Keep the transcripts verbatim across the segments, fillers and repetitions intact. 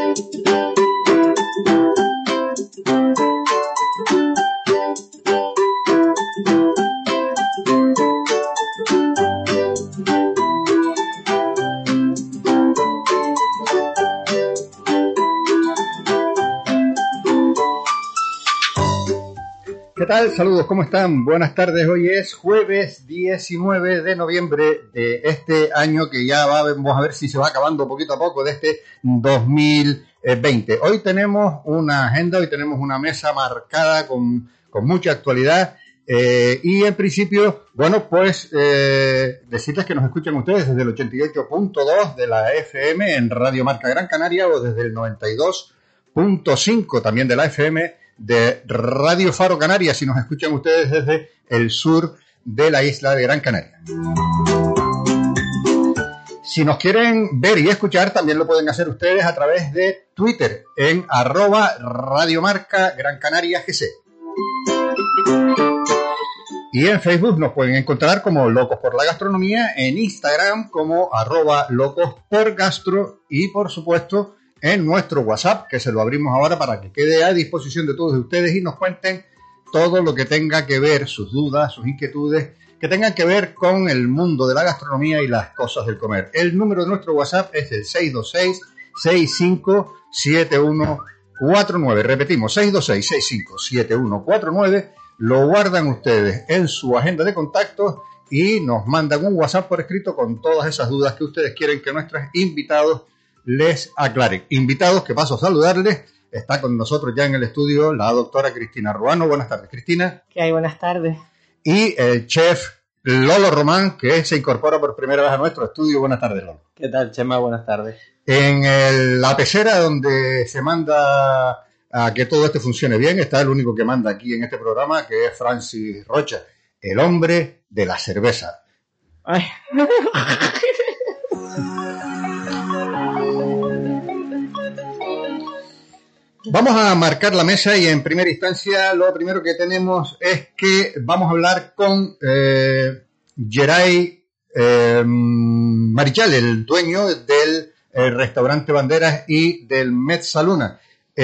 ¿Qué tal? Saludos, ¿cómo están? Buenas tardes. Hoy es jueves diecinueve de noviembre de este año que ya va, vamos a ver si se va acabando poquito a poco de este dos mil veinte. Hoy tenemos una agenda, hoy tenemos una mesa marcada con, con mucha actualidad eh, y en principio, bueno, pues eh, decirles que nos escuchan ustedes desde el ochenta y ocho punto dos de la F M en Radio Marca Gran Canaria o desde el noventa y dos punto cinco también de la F M de Radio Faro Canarias, si nos escuchan ustedes desde el sur de la isla de Gran Canaria. Si nos quieren ver y escuchar, también lo pueden hacer ustedes a través de Twitter, en arroba Radiomarca Gran Canaria G C. Y en Facebook nos pueden encontrar como Locos por la Gastronomía, en Instagram como arroba Locos por Gastro y, por supuesto, en nuestro WhatsApp, que se lo abrimos ahora para que quede a disposición de todos ustedes y nos cuenten todo lo que tenga que ver, sus dudas, sus inquietudes, que tengan que ver con el mundo de la gastronomía y las cosas del comer. El número de nuestro WhatsApp es el seis dos seis, seis cinco siete uno cuatro nueve. Repetimos, seis dos seis, seis cinco siete uno cuatro nueve. Lo guardan ustedes en su agenda de contactos y nos mandan un WhatsApp por escrito con todas esas dudas que ustedes quieren que nuestros invitados les aclare. Invitados que paso a saludarles. Está con nosotros ya en el estudio la doctora Cristina Ruano. Buenas tardes, Cristina. ¿Qué hay? Buenas tardes. Y el chef Lolo Román, que se incorpora por primera vez a nuestro estudio. Buenas tardes, Lolo. ¿Qué tal, Chema? Buenas tardes. En el, la pecera donde se manda a que todo esto funcione bien, está el único que manda aquí en este programa, que es Francis Rocha, el hombre de la cerveza. Ay. Vamos a marcar la mesa y en primera instancia lo primero que tenemos es que vamos a hablar con eh, Geray eh, Marichal, el dueño del eh, restaurante Banderas y del Mezzaluna.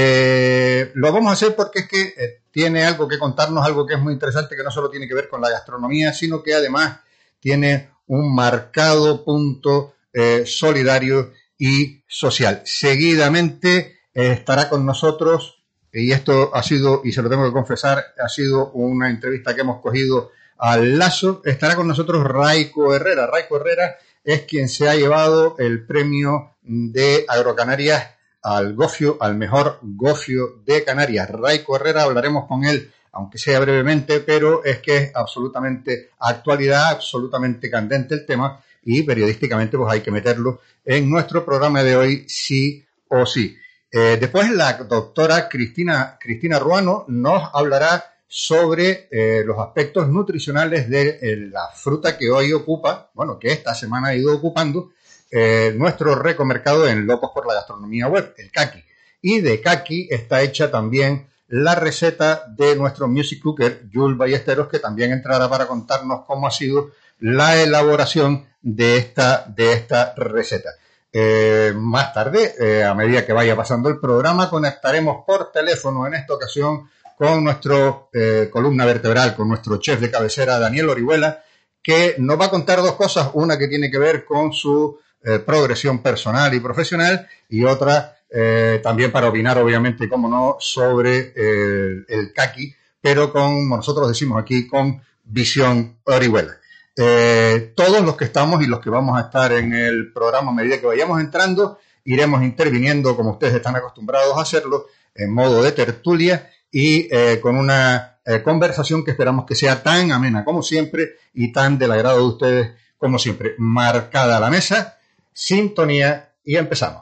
Eh, lo vamos a hacer porque es que eh, tiene algo que contarnos, algo que es muy interesante, que no solo tiene que ver con la gastronomía, sino que además tiene un marcado punto eh, solidario y social. Seguidamente estará con nosotros, y esto ha sido, y se lo tengo que confesar, ha sido una entrevista que hemos cogido al lazo, estará con nosotros Raico Herrera. Raico Herrera es quien se ha llevado el premio de Agrocanarias al gofio, al mejor gofio de Canarias. Raico Herrera, hablaremos con él, aunque sea brevemente, pero es que es absolutamente actualidad, absolutamente candente el tema, y periodísticamente pues hay que meterlo en nuestro programa de hoy, sí o sí. Eh, después la doctora Cristina, Cristina Ruano nos hablará sobre eh, los aspectos nutricionales de eh, la fruta que hoy ocupa, bueno, que esta semana ha ido ocupando eh, nuestro recomercado en Locos por la Gastronomía Web, el caqui. Y de caqui está hecha también la receta de nuestro music cooker, Jules Ballesteros, que también entrará para contarnos cómo ha sido la elaboración de esta, de esta receta. Eh, más tarde, eh, a medida que vaya pasando el programa, conectaremos por teléfono en esta ocasión con nuestro eh, columna vertebral, con nuestro chef de cabecera, Daniel Orihuela, que nos va a contar dos cosas, una que tiene que ver con su eh, progresión personal y profesional, y otra eh, también para opinar, obviamente, como no, sobre eh, el caqui, pero con, como nosotros decimos aquí, con visión Orihuela. Eh, todos los que estamos y los que vamos a estar en el programa a medida que vayamos entrando, iremos interviniendo como ustedes están acostumbrados a hacerlo, en modo de tertulia y eh, con una eh, conversación que esperamos que sea tan amena como siempre y tan del agrado de ustedes como siempre. Marcada la mesa, sintonía y empezamos.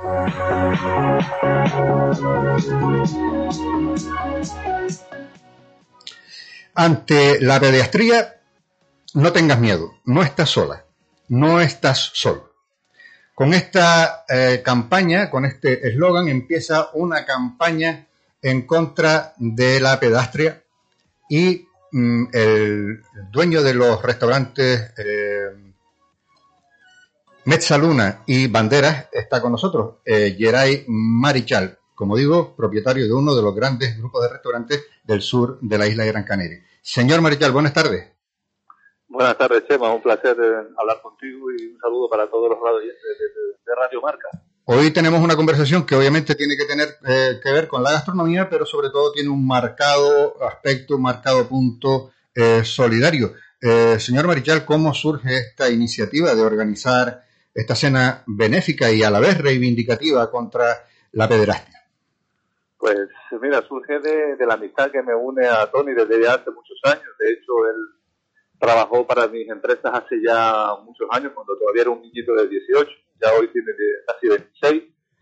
Ante la pediatría, no tengas miedo, no estás sola, no estás solo. Con esta eh, campaña, con este eslogan, empieza una campaña en contra de la pedastria y mm, el dueño de los restaurantes eh, Mezzaluna y Banderas, está con nosotros eh, Geray Marichal, como digo, propietario de uno de los grandes grupos de restaurantes del sur de la isla de Gran Canaria. Señor Marichal, buenas tardes. Buenas tardes, Chema, un placer eh, hablar contigo y un saludo para todos los radios de, de, de Radio Marca. Hoy tenemos una conversación que obviamente tiene que tener eh, que ver con la gastronomía, pero sobre todo tiene un marcado aspecto, un marcado punto eh, solidario. Eh, señor Marichal, ¿cómo surge esta iniciativa de organizar esta cena benéfica y a la vez reivindicativa contra la pederastia? Pues mira, surge de, de la amistad que me une a Tony desde ya hace muchos años. De hecho, él trabajó para mis empresas hace ya muchos años, cuando todavía era un niñito de dieciocho, ya hoy tiene casi veintiséis.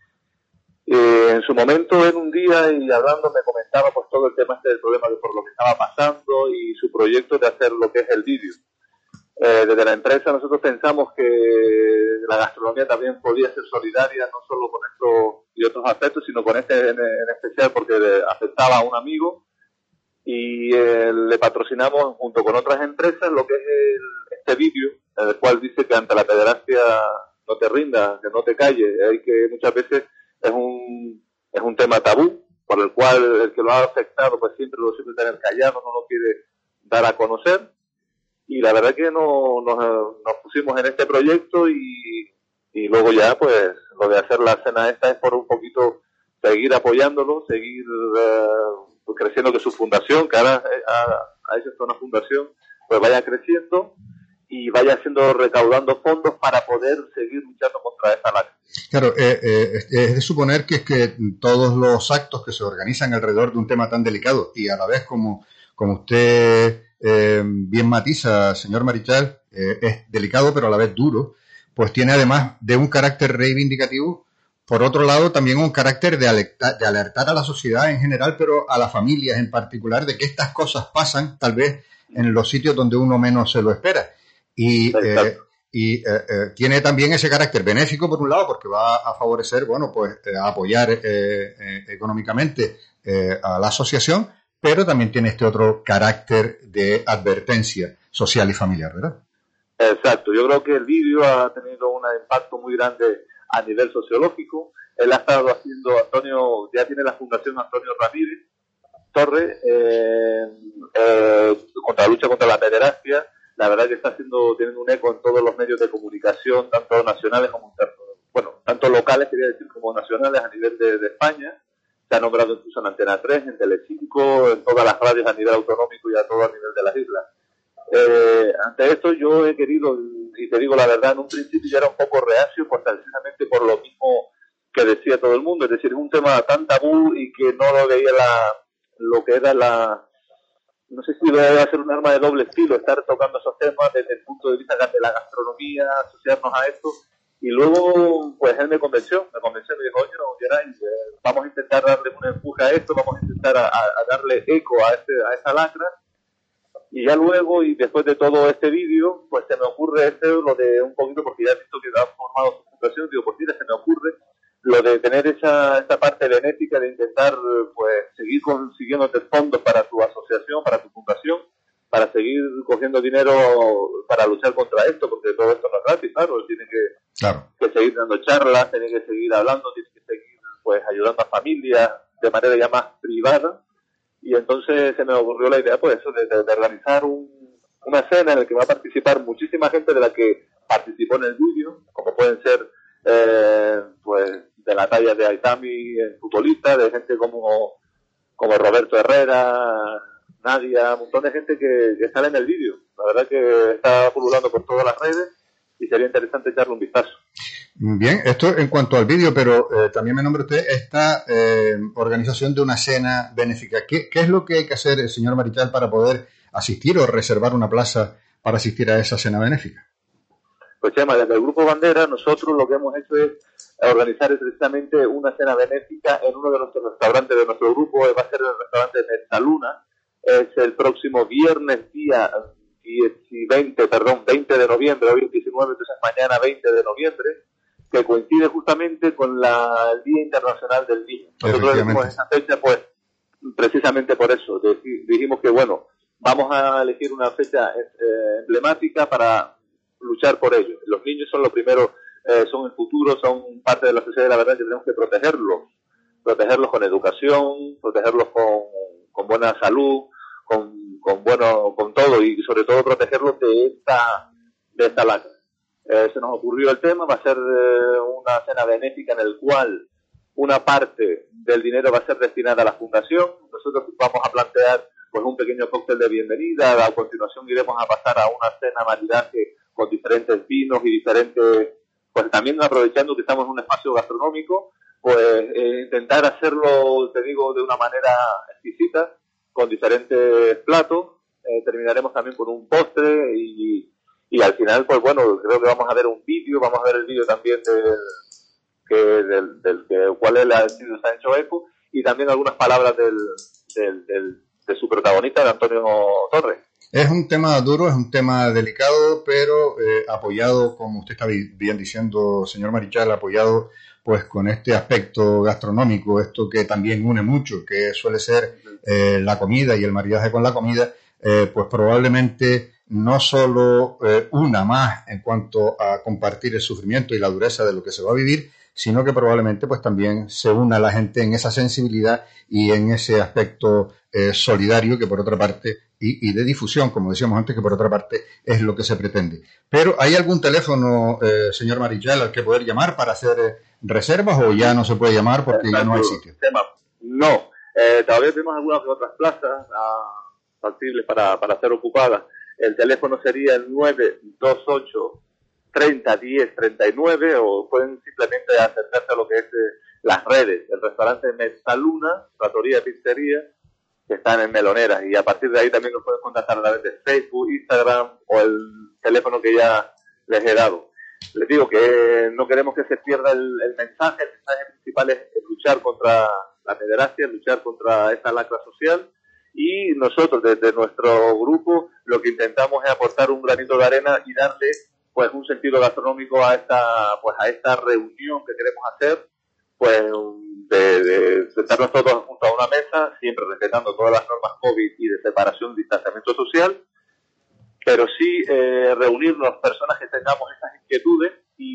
Eh, en su momento, en un día y hablando, me comentaba pues todo el tema este del problema de por lo que estaba pasando y su proyecto de hacer lo que es el vídeo. Eh, desde la empresa nosotros pensamos que la gastronomía también podía ser solidaria, no solo con esto y otros aspectos, sino con este en, en especial porque le afectaba a un amigo. Y eh, le patrocinamos junto con otras empresas lo que es el, este vídeo, en el cual dice que ante la pederastia no te rindas, que no te calles. Hay que muchas veces es un es un tema tabú, por el cual el que lo ha afectado pues siempre lo siempre tener callado, no lo quiere dar a conocer. Y la verdad que no, nos, nos pusimos en este proyecto y, y luego ya pues lo de hacer la cena esta es por un poquito seguir apoyándolo, seguir uh, creciendo que su fundación, que ahora ha hecho una fundación, pues vaya creciendo y vaya haciendo, recaudando fondos para poder seguir luchando contra esta lacra. Claro, eh, eh, es de suponer que es que todos los actos que se organizan alrededor de un tema tan delicado y a la vez como, como usted eh, bien matiza, señor Marichal, eh, es delicado pero a la vez duro, pues tiene además de un carácter reivindicativo, por otro lado, también un carácter de alertar, de alertar a la sociedad en general, pero a las familias en particular, de que estas cosas pasan tal vez en los sitios donde uno menos se lo espera. Y, eh, y eh, eh, tiene también ese carácter benéfico, por un lado, porque va a favorecer, bueno, pues eh, a apoyar eh, eh, económicamente eh, a la asociación, pero también tiene este otro carácter de advertencia social y familiar, ¿verdad? Exacto. Yo creo que el vídeo ha tenido un impacto muy grande a nivel sociológico. Él ha estado haciendo, Antonio, ya tiene la Fundación Antonio Ramírez Torres, eh, eh, contra la lucha contra la pederastia. La verdad que está haciendo, teniendo un eco en todos los medios de comunicación, tanto nacionales como internos, bueno, tanto locales, quería decir, como nacionales a nivel de, de España. Se ha nombrado incluso en Antena tres, en Telecinco, en todas las radios a nivel autonómico y a todo a nivel de las islas. Eh, ante esto yo he querido, y te digo la verdad, en un principio ya era un poco reacio, pues precisamente por lo mismo que decía todo el mundo, es decir, es un tema tan tabú y que no lo veía la, lo que era la, no sé si debe ser un arma de doble estilo, estar tocando esos temas desde el punto de vista de la gastronomía, asociarnos a esto, y luego pues él me convenció, me convenció, me dijo, oye, no, Geray, eh, vamos a intentar darle un empuje a esto, vamos a intentar a, a, a darle eco a, este, a esa lacra. Y ya luego, y después de todo este vídeo, pues se me ocurre este, lo de un poquito, porque ya he visto que ha formado su fundación, digo, pues mira, se me ocurre lo de tener esa, esa parte benéfica de intentar, pues, seguir consiguiendo fondos para tu asociación, para tu fundación, para seguir cogiendo dinero para luchar contra esto, porque todo esto no es gratis, claro, tiene que, claro. que seguir dando charlas, tiene que seguir hablando, tiene que seguir, pues, ayudando a familias de manera ya más privada. Y entonces se me ocurrió la idea, pues eso, de, de, de organizar un, una cena en la que va a participar muchísima gente de la que participó en el vídeo, como pueden ser, eh, pues, de la talla de Aitami, en futbolista, de gente como, como Roberto Herrera, Nadia, un montón de gente que, que sale en el vídeo. La verdad que está pululando por todas las redes y sería interesante echarle un vistazo. Bien, esto en cuanto al vídeo, pero eh, también me nombra usted esta eh, organización de una cena benéfica. ¿Qué, ¿Qué es lo que hay que hacer, el señor Marichal, para poder asistir o reservar una plaza para asistir a esa cena benéfica? Pues Chema, desde el Grupo Bandera nosotros lo que hemos hecho es organizar precisamente una cena benéfica en uno de nuestros restaurantes de nuestro grupo, va a ser el restaurante Mezzaluna, es el próximo viernes día diez y veinte, perdón, veinte de noviembre, hoy es diecinueve, entonces mañana veinte de noviembre, que coincide justamente con la, el Día Internacional del Niño. Nosotros elegimos esa fecha, pues, precisamente por eso. Dijimos que, bueno, vamos a elegir una fecha eh, emblemática para luchar por ello. Los niños son lo primero eh, son el futuro, son parte de la sociedad, la verdad que tenemos que protegerlos, protegerlos con educación, protegerlos con, con buena salud, con, con bueno, con todo, y sobre todo protegerlos de esta, de esta lacra. Eh, se nos ocurrió el tema, va a ser eh, una cena benéfica en el cual una parte del dinero va a ser destinada a la fundación. Nosotros vamos a plantear pues un pequeño cóctel de bienvenida, a continuación iremos a pasar a una cena maridaje con diferentes vinos y diferentes, pues también aprovechando que estamos en un espacio gastronómico, pues eh, intentar hacerlo, te digo, de una manera exquisita, con diferentes platos. Eh, terminaremos también con un postre y, y al final, pues bueno, creo que vamos a ver un vídeo, vamos a ver el vídeo también del que del, del que cuál es la se ha hecho eco, y también algunas palabras del, del, del de su protagonista, de Antonio Torres. Es un tema duro, es un tema delicado, pero eh, apoyado, como usted está bien diciendo, señor Marichal, apoyado pues con este aspecto gastronómico, esto que también une mucho, que suele ser eh, la comida y el maridaje con la comida, eh, pues probablemente no solo eh, una más en cuanto a compartir el sufrimiento y la dureza de lo que se va a vivir, sino que probablemente pues también se una la gente en esa sensibilidad y en ese aspecto eh, solidario que por otra parte, y, y de difusión, como decíamos antes, que por otra parte es lo que se pretende. Pero ¿hay algún teléfono, eh, señor Marichal, al que poder llamar para hacer eh, reservas, o ya no se puede llamar porque ya no hay sitio? No, eh, todavía tenemos algunas otras plazas ah, factibles para, para ser ocupadas. El teléfono sería el nueve dos ocho treinta diez treinta y nueve, o pueden simplemente acercarse a lo que es eh, las redes, el restaurante Mezzaluna, trattoria y pizzería, que están en Meloneras, y a partir de ahí también nos pueden contactar a través de Facebook, Instagram o el teléfono que ya les he dado. Les digo que no queremos que se pierda el, el mensaje, el mensaje principal es luchar contra la pederastia, luchar contra esta lacra social, y nosotros desde nuestro grupo lo que intentamos es aportar un granito de arena y darle pues un sentido gastronómico a esta pues a esta reunión que queremos hacer, pues de, de sentarnos todos junto a una mesa, siempre respetando todas las normas COVID y de separación, distanciamiento social, pero sí eh, reunirnos personas que tengamos estas inquietudes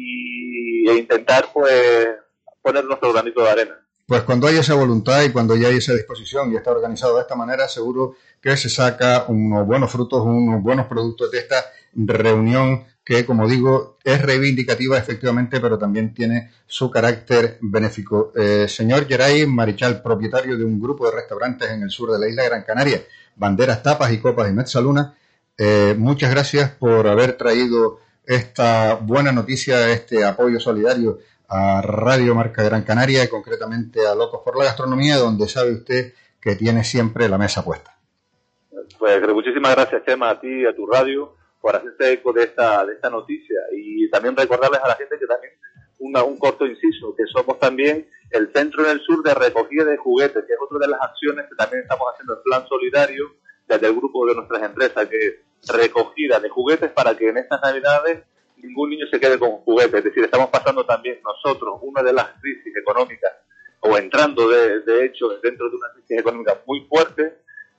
y, e intentar pues poner nuestro granito de arena. Pues cuando hay esa voluntad y cuando ya hay esa disposición y está organizado de esta manera, seguro que se saca unos buenos frutos, unos buenos productos de esta reunión que, como digo, es reivindicativa efectivamente, pero también tiene su carácter benéfico. Eh, señor Geray Marichal, propietario de un grupo de restaurantes en el sur de la isla de Gran Canaria, Banderas, Tapas y Copas y Mezzaluna, eh, muchas gracias por haber traído esta buena noticia, este apoyo solidario a Radio Marca Gran Canaria y concretamente a Locos por la Gastronomía, donde sabe usted que tiene siempre la mesa puesta. Pues muchísimas gracias, Chema, a ti y a tu radio por hacerse eco de esta de esta noticia, y también recordarles a la gente que también una, un corto inciso, que somos también el Centro en el Sur de Recogida de Juguetes, que es otra de las acciones que también estamos haciendo en plan solidario desde el grupo de nuestras empresas, que es recogida de juguetes para que en estas Navidades ningún niño se quede con juguetes. Es decir, estamos pasando también nosotros una de las crisis económicas, o entrando de, de hecho dentro de una crisis económica muy fuerte,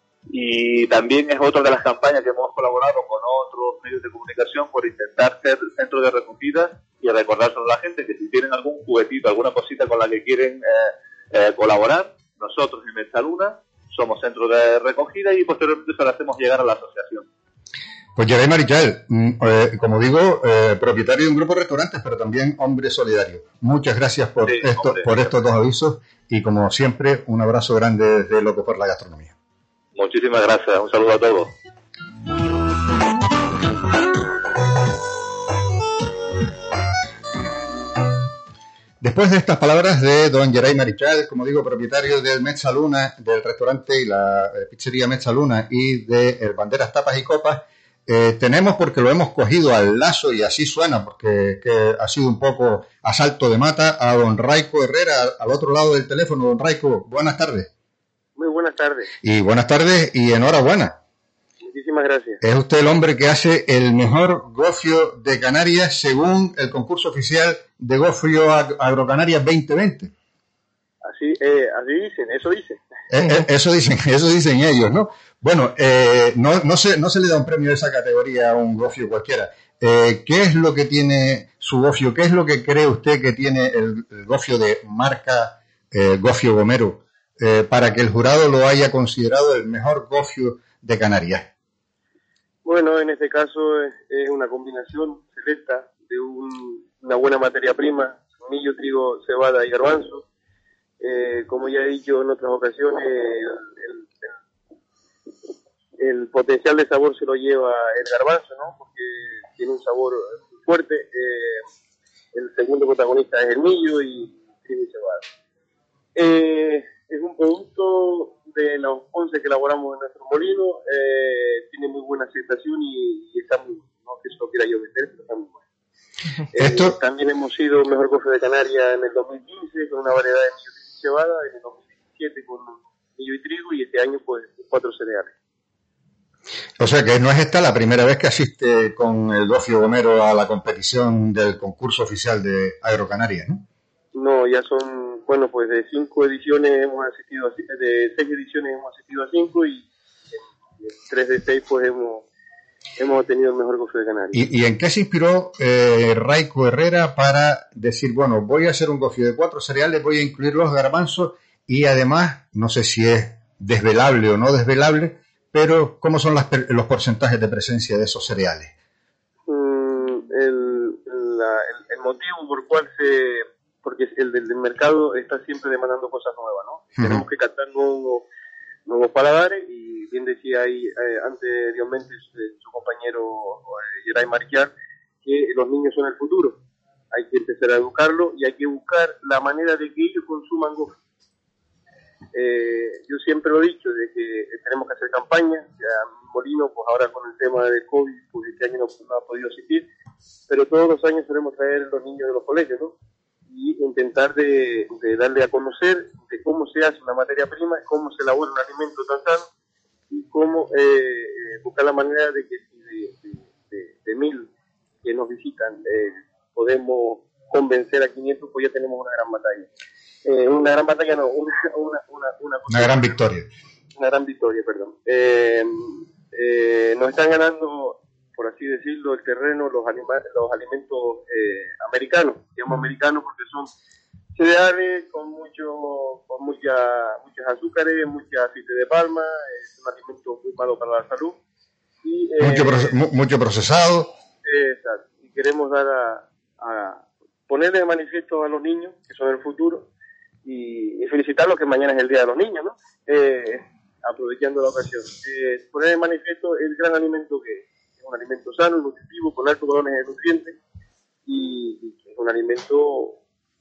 y también es otra de las campañas que hemos colaborado con otros medios de comunicación por intentar ser centro de recogida y recordárselo a la gente que si tienen algún juguetito, alguna cosita con la que quieren eh, eh, colaborar, nosotros en Mezzaluna somos centro de recogida y posteriormente se lo hacemos llegar a la asociación. Pues Geray Marichal, eh, como digo, eh, propietario de un grupo de restaurantes, pero también hombre solidario. Muchas gracias por, sí, esto, hombre, por estos dos avisos y, como siempre, un abrazo grande desde Locos por la Gastronomía. Muchísimas gracias, un saludo a todos. Después de estas palabras de don Geray Marichal, como digo, propietario del Mezzaluna, del restaurante y la pizzería Mezzaluna y de el Banderas, Tapas y Copas, eh, tenemos, porque lo hemos cogido al lazo y así suena, porque que ha sido un poco a salto de mata, a don Raico Herrera, al otro lado del teléfono. Don Raico, buenas tardes. Muy buenas tardes. Y buenas tardes y enhorabuena. Muchísimas gracias. Es usted el hombre que hace el mejor gofio de Canarias según el concurso oficial de Gofio Agrocanarias veinte veinte. Así, eh, así dicen, eso dicen. Eh, eh, eso dicen, eso dicen ellos, ¿no? Bueno, eh, no, no, se, no se le da un premio de esa categoría a un gofio cualquiera. Eh, ¿Qué es lo que tiene su gofio? ¿Qué es lo que cree usted que tiene el, el gofio de marca eh, Gofio Gomero eh, para que el jurado lo haya considerado el mejor gofio de Canarias? Bueno, en este caso es, es una combinación selecta de un, una buena materia prima, millo, trigo, cebada y garbanzo. Eh, como ya he dicho en otras ocasiones, el, el, el potencial de sabor se lo lleva el garbanzo, ¿no? Porque tiene un sabor fuerte. Eh, el segundo protagonista es el millo y trigo y cebada. Eh, es un producto de los once que elaboramos en nuestro molino, eh, tiene muy buena aceptación y, y está muy bueno, no que eso lo quiera yo vender, pero está muy bueno. Esto... Eh, también hemos sido mejor gofio de Canarias en el dos mil quince con una variedad de millo y cebada, en el dos mil diecisiete con millo y trigo y este año pues cuatro cereales. O sea que no es esta la primera vez que asiste con el Gofio Gomero a la competición del concurso oficial de Agrocanaria, ¿no? No, ya son, bueno, pues de cinco ediciones hemos asistido, a, de seis ediciones hemos asistido a cinco y en, en tres de seis pues hemos, hemos tenido el mejor gofio de Canarias. ¿Y, y en qué se inspiró eh, Raico Herrera para decir, bueno, voy a hacer un gofio de cuatro cereales, voy a incluir los garbanzos y además, no sé si es desvelable o no desvelable, pero ¿cómo son las, los porcentajes de presencia de esos cereales? Mm, el, la, el, el motivo por cual se... porque el del mercado está siempre demandando cosas nuevas, ¿no? Uh-huh. Tenemos que captar nuevos, nuevos paladares y bien decía ahí eh, anteriormente su, su compañero eh, Geray Marquial que los niños son el futuro. Hay que empezar a educarlos y hay que buscar la manera de que ellos consuman gofio. Eh, yo siempre lo he dicho, de que tenemos que hacer campañas. Ya Molino, pues ahora con el tema de COVID, pues este año no, no ha podido asistir, pero todos los años solemos traer los niños de los colegios, ¿no? Y intentar de, de darle a conocer de cómo se hace una materia prima, cómo se elabora un alimento tan sano y cómo eh, buscar la manera de que si de, de, de, de mil que nos visitan eh, podemos convencer a quinientos, pues ya tenemos una gran batalla. Eh, una gran batalla, no, una, una, una, una, una gran victoria. Una gran victoria, perdón. Eh, eh, nos están ganando, por así decirlo, el terreno, los, anima- los alimentos eh, americanos, digamos americanos porque son cereales con mucho, con mucha, muchos azúcares, mucho aceite de palma, es un alimento muy malo para la salud. Y, eh, mucho, proces- mucho procesado. Eh, exacto. Y queremos dar a, a ponerle de manifiesto a los niños, que son el futuro, y, y felicitarlos que mañana es el Día de los Niños, ¿no? Eh, aprovechando la ocasión. Eh, poner de manifiesto el gran alimento que es. Es un alimento sano, nutritivo, con altos valores de nutrientes y, y es un alimento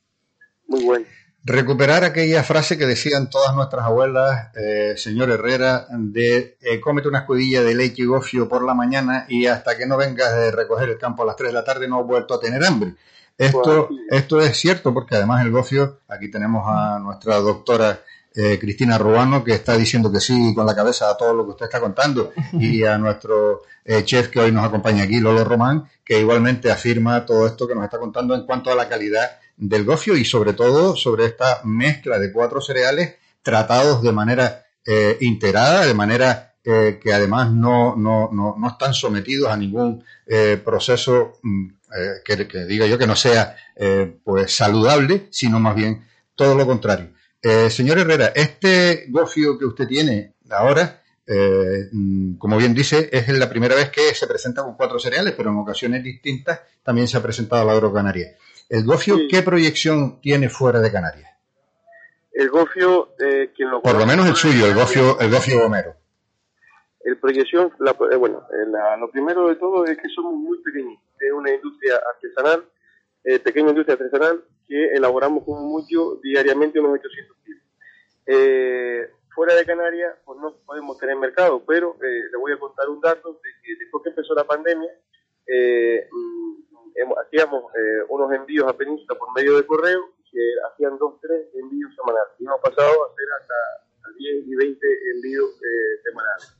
muy bueno. Recuperar aquella frase que decían todas nuestras abuelas, eh, señor Herrera, de eh, cómete una escudilla de leche y gofio por la mañana y hasta que no vengas de recoger el campo a las tres de la tarde no has vuelto a tener hambre. Esto, bueno, esto es cierto porque además el gofio, aquí tenemos a nuestra doctora eh, Cristina Ruano que está diciendo que sí con la cabeza a todo lo que usted está contando y a nuestro eh, chef que hoy nos acompaña aquí, Lolo Román, que igualmente afirma todo esto que nos está contando en cuanto a la calidad del gofio y sobre todo sobre esta mezcla de cuatro cereales tratados de manera eh, integrada, de manera eh, que además no, no, no, no están sometidos a ningún eh, proceso eh, que, que diga yo que no sea eh, pues saludable, sino más bien todo lo contrario. Eh, señor Herrera, este gofio que usted tiene ahora, eh, como bien dice, es la primera vez que se presenta con cuatro cereales, pero en ocasiones distintas también se ha presentado la Agrocanaria. ¿El gofio sí. qué proyección tiene fuera de Canarias? El gofio, eh, quien lo por lo menos el suyo, el gofio, el gofio Gomero. El proyección, la, eh, bueno, la, lo primero de todo es que somos muy pequeños. Es una industria artesanal, eh, pequeña industria artesanal, que elaboramos como mucho diariamente unos ochocientos kilos. Eh, fuera de Canarias, pues no podemos tener mercado, pero eh, le voy a contar un dato de que después que empezó la pandemia, eh, hemos, hacíamos eh, unos envíos a Península por medio de correo, que hacían dos, tres envíos semanales. Y hemos pasado a hacer hasta diez y veinte envíos eh, semanales.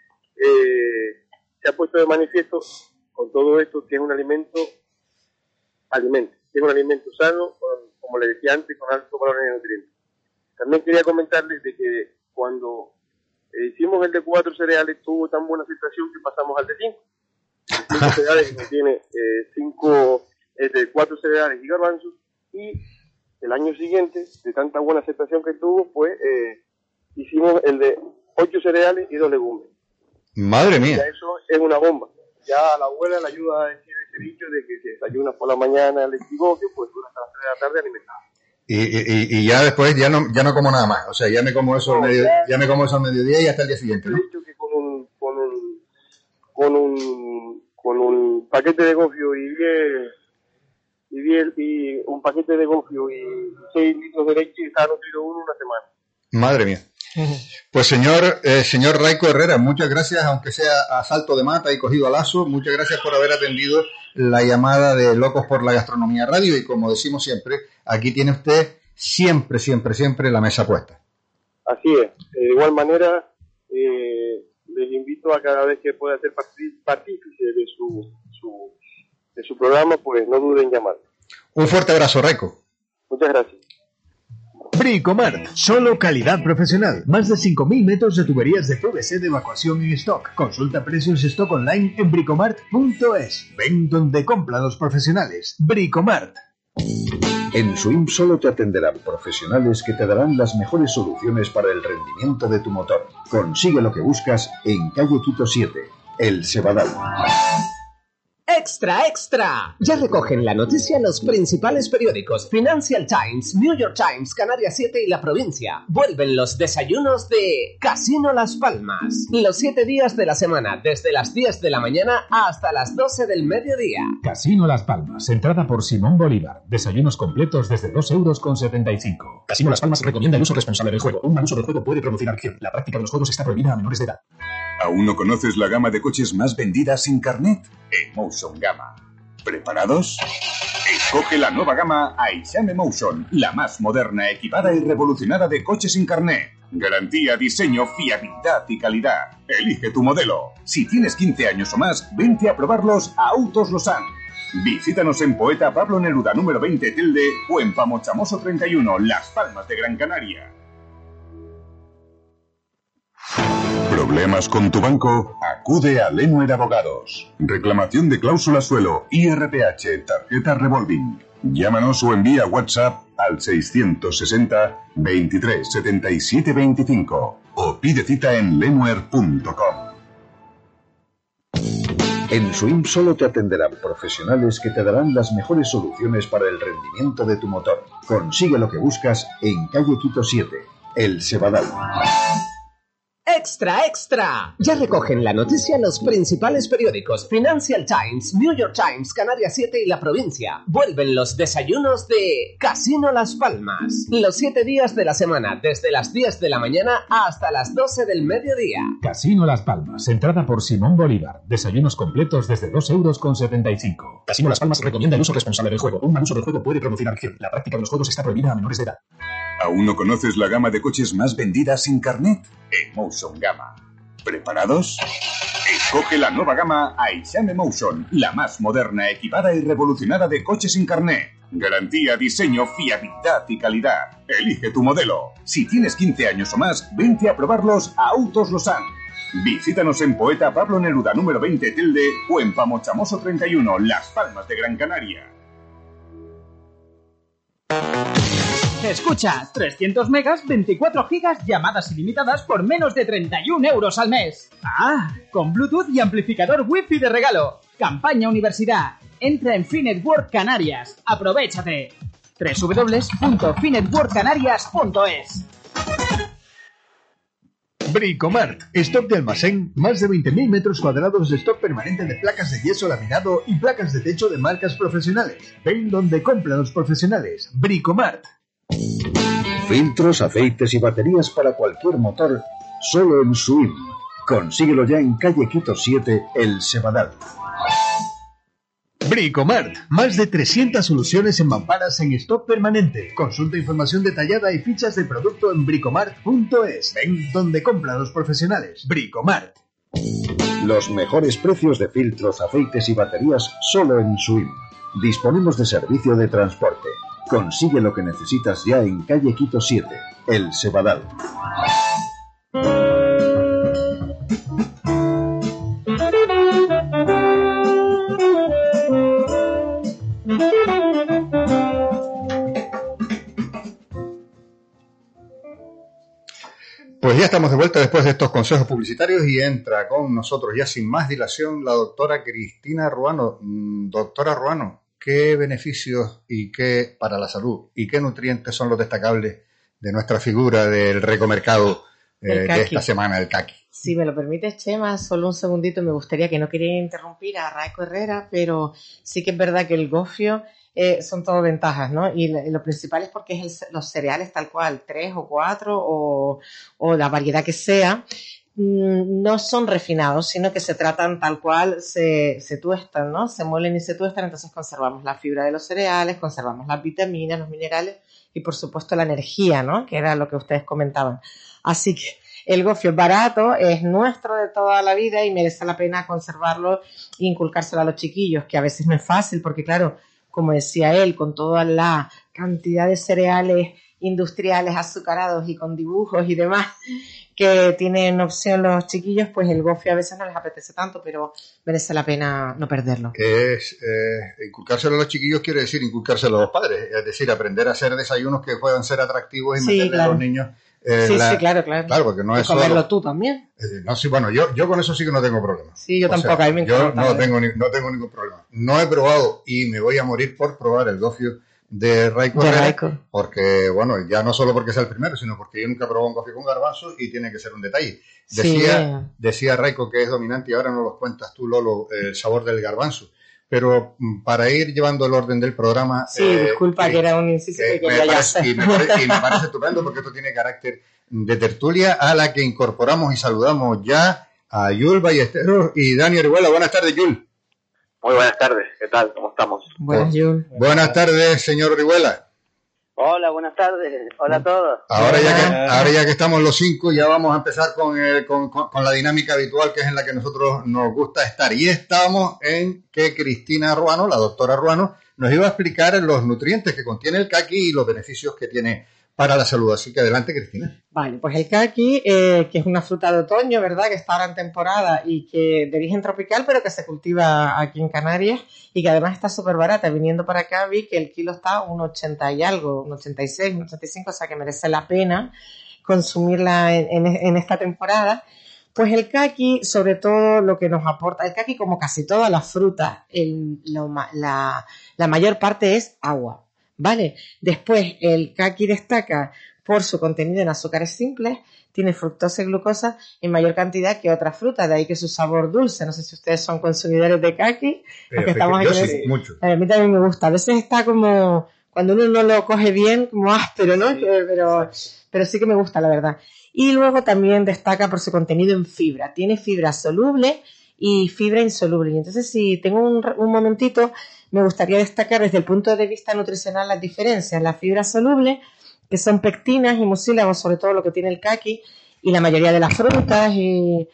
Eh, se ha puesto de manifiesto con todo esto que es un alimento, alimento, que es un alimento sano, con, como le decía antes, con altos valores de nutrientes. También quería comentarles de que cuando eh, hicimos el de cuatro cereales tuvo tan buena aceptación que pasamos al de cinco. cinco cereales que contiene eh, cinco, eh, de cuatro cereales y garbanzos, y el año siguiente, de tanta buena aceptación que tuvo, pues eh, hicimos el de ocho cereales y dos legumbres. Madre mía. Ya eso es una bomba. Ya a la abuela le ayuda a decir ese dicho de que si desayuna por la mañana el equivoque, pues dura hasta las tres de la tarde alimentado. Y, y, y ya después ya no ya no como nada más, o sea, ya me como eso al No, medio, ya- ya me como eso al mediodía y hasta el día siguiente, ¿no? He dicho que con un con un con un con un paquete de gofio y diez y diez y un paquete de gofio y seis litros de leche está nutrido uno una semana. Madre mía. Pues señor eh, señor Raico Herrera, muchas gracias, aunque sea a salto de mata y cogido a lazo, muchas gracias por haber atendido la llamada de Locos por la Gastronomía Radio, y como decimos siempre, aquí tiene usted siempre, siempre, siempre la mesa puesta. Así es. De igual manera, eh, les invito a cada vez que pueda ser partí- partícipe de su, su de su programa, pues no duden en llamar. Un fuerte abrazo, Raico. Muchas gracias. Bricomart, solo calidad profesional. Más de cinco mil metros de tuberías de P V C de evacuación en stock. Consulta precios y stock online en bricomart punto es. Ven donde compran los profesionales. Bricomart. En Swim solo te atenderán profesionales que te darán las mejores soluciones para el rendimiento de tu motor. Consigue lo que buscas en calle Quito siete, El Cebadal. ¡Extra, extra! Ya recogen la noticia los principales periódicos Financial Times, New York Times, Canarias siete y La Provincia. Vuelven los desayunos de Casino Las Palmas. Los siete días de la semana, desde las diez de la mañana hasta las doce del mediodía. Casino Las Palmas, entrada por Simón Bolívar. Desayunos completos desde dos euros con setenta y cinco. Casino Las Palmas recomienda el uso responsable del juego. Un mal uso del juego puede producir adicción. La práctica de los juegos está prohibida a menores de edad. ¿Aún no conoces la gama de coches más vendida sin carnet? Emotion Gama. ¿Preparados? Escoge la nueva gama Aisham Emotion, la más moderna, equipada y revolucionada de coches sin carnet. Garantía, diseño, fiabilidad y calidad. Elige tu modelo. Si tienes quince años o más, vente a probarlos a Autos Losán. Visítanos en Poeta Pablo Neruda número veinte Telde o en Pamochamoso treinta y uno, Las Palmas de Gran Canaria. ¿Problemas con tu banco? Acude a Lenuer Abogados. Reclamación de cláusula suelo, I R P H, tarjeta revolving. Llámanos o envía WhatsApp al seiscientos sesenta, veintitrés, setenta y siete, veinticinco o pide cita en lenuer punto com. En Swim solo te atenderán profesionales que te darán las mejores soluciones para el rendimiento de tu motor. Consigue lo que buscas en calle Quito siete, El Cebadal. ¡Extra, extra! Ya recogen la noticia los principales periódicos Financial Times, New York Times, Canarias siete y La Provincia. Vuelven los desayunos de Casino Las Palmas. Los siete días de la semana, desde las diez de la mañana hasta las doce del mediodía. Casino Las Palmas, entrada por Simón Bolívar. Desayunos completos desde dos euros con setenta y cinco. Casino Las Palmas recomienda el uso responsable del juego. Un mal uso del juego puede producir adicción. La práctica de los juegos está prohibida a menores de edad. ¿Aún no conoces la gama de coches más vendida sin carnet? Emotion Gama. ¿Preparados? Escoge la nueva gama Aisham Emotion, la más moderna, equipada y revolucionada de coches sin carnet. Garantía, diseño, fiabilidad y calidad. Elige tu modelo. Si tienes quince años o más, vente a probarlos a Autos Losán. Visítanos en Poeta Pablo Neruda número veinte Telde o en Pamochamoso treinta y uno, Las Palmas de Gran Canaria. Escucha, trescientos megas, veinticuatro gigas, llamadas ilimitadas por menos de treinta y un euros al mes. Ah, con Bluetooth y amplificador Wi-Fi de regalo. Campaña Universidad. Entra en Finetwork Canarias. Aprovéchate. doble u doble u doble u punto finetwork canarias punto es. Bricomart, stock de almacén, más de veinte mil metros cuadrados de stock permanente de placas de yeso laminado y placas de techo de marcas profesionales. Ven donde compran los profesionales. Bricomart. Filtros, aceites y baterías para cualquier motor, solo en Swim. Consíguelo ya en calle Quito siete, El Cebadal. Bricomart, más de trescientas soluciones en mamparas en stock permanente. Consulta información detallada y fichas de producto en bricomart punto es. Ven donde compran los profesionales. Bricomart. Los mejores precios de filtros, aceites y baterías solo en Swim. Disponemos de servicio de transporte. Consigue lo que necesitas ya en calle Quito siete, El Cebadal. Pues ya estamos de vuelta después de estos consejos publicitarios y entra con nosotros ya sin más dilación la doctora Cristina Ruano. Doctora Ruano, ¿qué beneficios y qué para la salud y qué nutrientes son los destacables de nuestra figura del recomercado eh, de esta semana, el caqui? Si me lo permites, Chema, solo un segundito, me gustaría, que no quería interrumpir a Raico Herrera, pero sí que es verdad que el gofio eh, son todo ventajas, ¿no? Y lo, lo principal es porque es el, los cereales tal cual, tres o cuatro o, o la variedad que sea, no son refinados, sino que se tratan tal cual, se, se tuestan, ¿no? Se muelen y se tuestan, entonces conservamos la fibra de los cereales, conservamos las vitaminas, los minerales y por supuesto la energía, ¿no? Que era lo que ustedes comentaban. Así que el gofio es barato, es nuestro de toda la vida y merece la pena conservarlo e inculcárselo a los chiquillos, que a veces no es fácil porque, claro, como decía él, con toda la cantidad de cereales industriales azucarados y con dibujos y demás que tienen opción los chiquillos, pues el gofio a veces no les apetece tanto, pero merece la pena no perderlo. Es, eh, inculcárselo a los chiquillos quiere decir inculcárselo a los padres, es decir, aprender a hacer desayunos que puedan ser atractivos y Sí, meterle claro. a los niños. Eh, Sí, la- sí, claro, claro. Claro, porque no Y es comerlo solo... tú también. Eh, no, sí, bueno, yo, yo con eso sí que no tengo problema. Sí, yo O tampoco, sea, a mí me yo encanta. no tengo, ni- no tengo ningún problema. No he probado y me voy a morir por probar el gofio de Raico De Herrera, Raico. porque, bueno, ya no solo porque sea el primero, sino porque yo nunca he probado un gofio con garbanzos y tiene que ser un detalle. Decía, Sí. decía Raico que es dominante y ahora nos lo cuentas tú, Lolo, el sabor del garbanzo. Pero mm, para ir llevando el orden del programa... Sí, eh, disculpa que era un inciso que que me quería ya parece- hacer. y, me parece, y me parece estupendo porque esto tiene carácter de tertulia a la que incorporamos y saludamos ya a Yul Ballesteros y Dani Orihuela. Buenas tardes, Yul. Muy buenas tardes, ¿qué tal? ¿Cómo estamos? Buenas, Yul. Buenas tardes, señor Orihuela. Hola, buenas tardes. Hola a todos. Ahora ya, que, ahora ya que estamos los cinco, ya vamos a empezar con, el- con, con- con la dinámica habitual que es en la que nosotros nos gusta estar. Y estamos en que Cristina Ruano, la doctora Ruano, nos iba a explicar los nutrientes que contiene el caqui y los beneficios que tiene para la salud. Así que adelante, Cristina. Vale, pues el caqui, eh, que es una fruta de otoño, ¿verdad? Que está ahora en temporada y que de origen tropical, pero que se cultiva aquí en Canarias y que además está súper barata. Viniendo para acá vi que el kilo está a un ochenta y algo, un ochenta y seis, un ochenta y cinco, o sea que merece la pena consumirla en, en- en esta temporada. Pues el caqui, sobre todo lo que nos aporta, el caqui como casi todas las frutas, el- lo ma- la, la mayor parte es agua, ¿vale? Después el caqui destaca por su contenido en azúcares simples, tiene fructosa y glucosa en mayor cantidad que otras frutas, de ahí que su sabor dulce. No sé si ustedes son consumidores de caqui, porque estamos yo aquí en sí, el- mucho. a mí también me gusta. A veces está como, cuando uno no lo coge bien, como áspero, ¿no? Que- pero, pero sí que me gusta, la verdad. Y luego también destaca por su contenido en fibra. Tiene fibra soluble y fibra insoluble. Y entonces, si tengo un, un momentito, me gustaría destacar desde el punto de vista nutricional las diferencias. La fibra soluble, que son pectinas y mucílagos, sobre todo lo que tiene el caqui, y la mayoría de las frutas y,